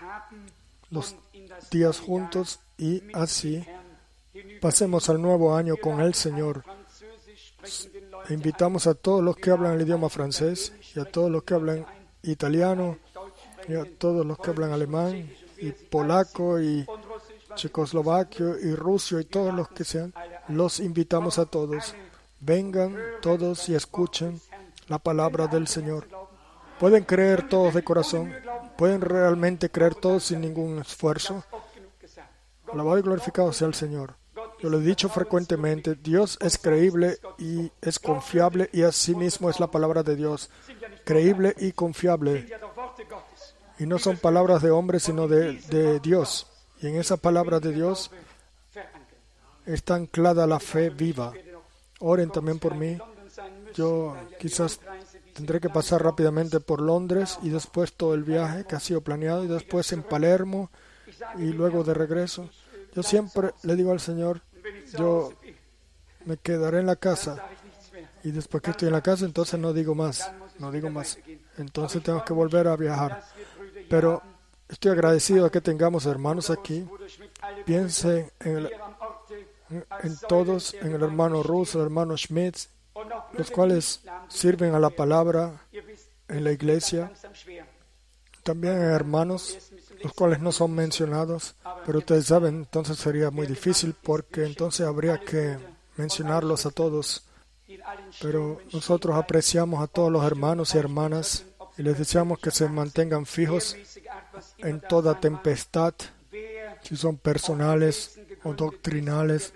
los días juntos, y así pasemos al nuevo año con el Señor. Invitamos a todos los que hablan el idioma francés y a todos los que hablan italiano y a todos los que hablan alemán y polaco y checoslovaquio y ruso y todos los que sean. Los invitamos a todos. Vengan todos y escuchen la palabra del Señor. ¿Pueden creer todos de corazón? ¿Pueden realmente creer todos sin ningún esfuerzo? Alabado y glorificado sea el Señor. Yo lo he dicho frecuentemente, Dios es creíble y es confiable, y asimismo es la palabra de Dios, creíble y confiable. Y no son palabras de hombres, sino de, de Dios. Y en esa palabra de Dios está anclada la fe viva. Oren también por mí. Yo quizás tendré que pasar rápidamente por Londres y después todo el viaje que ha sido planeado, y después en Palermo y luego de regreso. Yo siempre le digo al Señor, yo me quedaré en la casa, y después que estoy en la casa, entonces no digo más, no digo más. Entonces tengo que volver a viajar. Pero estoy agradecido de que tengamos hermanos aquí. Piense en, el, en todos, en el hermano Russo, el hermano Schmidt, los cuales sirven a la palabra en la iglesia. También hay hermanos, los cuales no son mencionados, pero ustedes saben, entonces sería muy difícil porque entonces habría que mencionarlos a todos. Pero nosotros apreciamos a todos los hermanos y hermanas y les deseamos que se mantengan fijos en toda tempestad, si son personales o doctrinales.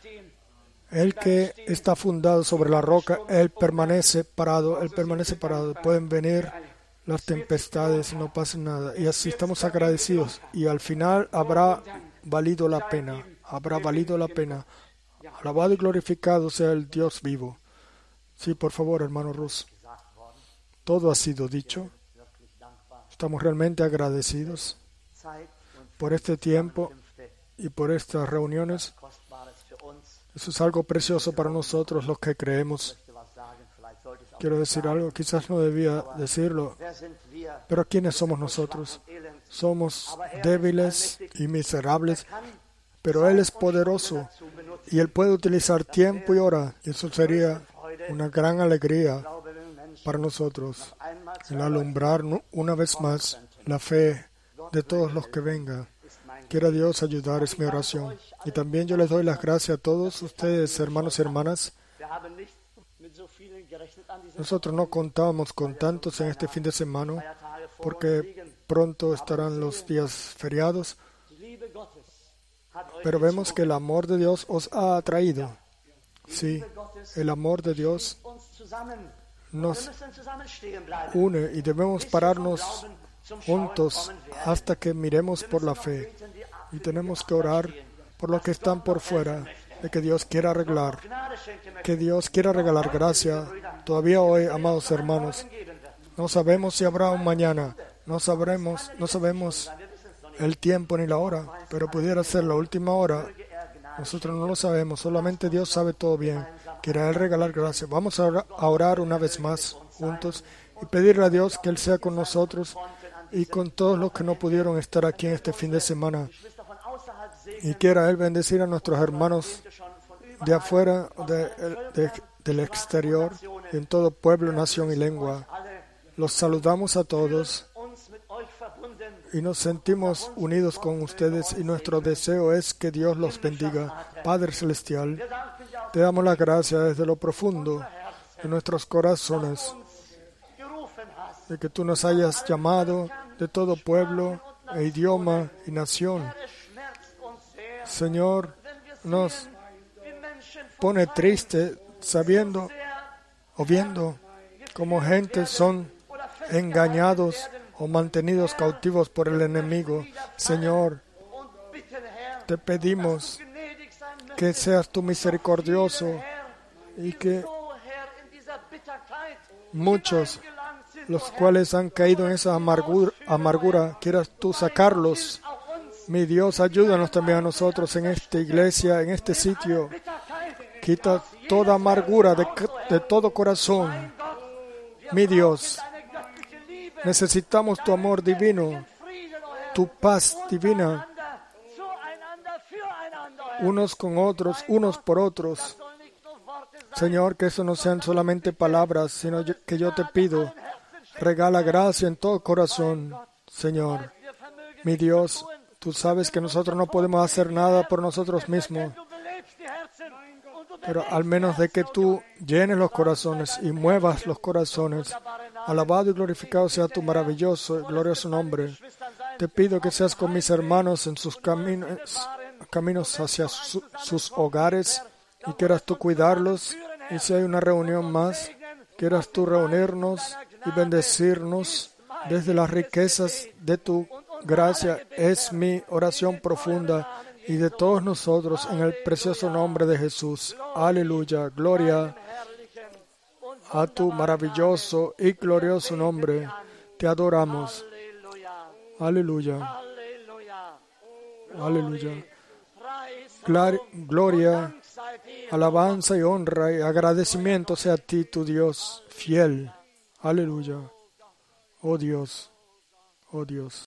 El que está fundado sobre la roca, Él permanece parado, Él permanece parado. Pueden venir las tempestades y no pasa nada. Y así estamos agradecidos. Y al final habrá valido la pena, habrá valido la pena. Alabado y glorificado sea el Dios vivo. Sí, por favor, hermano Rus. Todo ha sido dicho. Estamos realmente agradecidos por este tiempo y por estas reuniones. Eso es algo precioso para nosotros, los que creemos. Quiero decir algo, quizás no debía decirlo, pero ¿quiénes somos nosotros? Somos débiles y miserables, pero Él es poderoso y Él puede utilizar tiempo y hora, y eso sería una gran alegría para nosotros, el alumbrar una vez más la fe de todos los que vengan. Quiera Dios ayudar, es mi oración. Y también yo les doy las gracias a todos ustedes, hermanos y hermanas. Nosotros no contábamos con tantos en este fin de semana, porque pronto estarán los días feriados. Pero vemos que el amor de Dios os ha atraído. Sí, el amor de Dios nos une y debemos pararnos juntos hasta que miremos por la fe. Y tenemos que orar por los que están por fuera, de que Dios quiera arreglar, que Dios quiera regalar gracia. Todavía hoy, amados hermanos, no sabemos si habrá un mañana, No sabremos, no sabemos el tiempo ni la hora, pero pudiera ser la última hora. Nosotros no lo sabemos, solamente Dios sabe todo bien. Quiera Él regalar gracia. Vamos a orar, a orar una vez más juntos y pedirle a Dios que Él sea con nosotros y con todos los que no pudieron estar aquí en este fin de semana. Y quiera Él bendecir a nuestros hermanos de afuera, de, de, del exterior, en todo pueblo, nación y lengua. Los saludamos a todos y nos sentimos unidos con ustedes y nuestro deseo es que Dios los bendiga. Padre Celestial, te damos las gracias desde lo profundo de nuestros corazones, de que tú nos hayas llamado de todo pueblo, e idioma y nación. Señor, nos pone triste sabiendo o viendo cómo gente son engañados o mantenidos cautivos por el enemigo. Señor, te pedimos que seas tú misericordioso y que muchos, los cuales han caído en esa amargura, amargura, quieras tú sacarlos. Mi Dios, ayúdanos también a nosotros en esta iglesia, en este sitio. Quita toda amargura de, de todo corazón. Mi Dios, necesitamos tu amor divino, tu paz divina, unos con otros, unos por otros. Señor, que eso no sean solamente palabras, sino yo, que yo te pido, regala gracia en todo corazón, Señor. Mi Dios, tú sabes que nosotros no podemos hacer nada por nosotros mismos, pero al menos de que tú llenes los corazones y muevas los corazones. Alabado y glorificado sea tu maravilloso y glorioso nombre. Te pido que seas con mis hermanos en sus caminos, caminos hacia su, sus hogares y quieras tú cuidarlos. Y si hay una reunión más, quieras tú reunirnos y bendecirnos desde las riquezas de tu gracia. Es mi oración profunda y de todos nosotros en el precioso nombre de Jesús. Aleluya, gloria a tu maravilloso y glorioso nombre. Te adoramos. Aleluya. Aleluya. Glar- gloria, alabanza y honra y agradecimiento sea a ti, tu Dios fiel. Aleluya. Oh Dios. Oh Dios.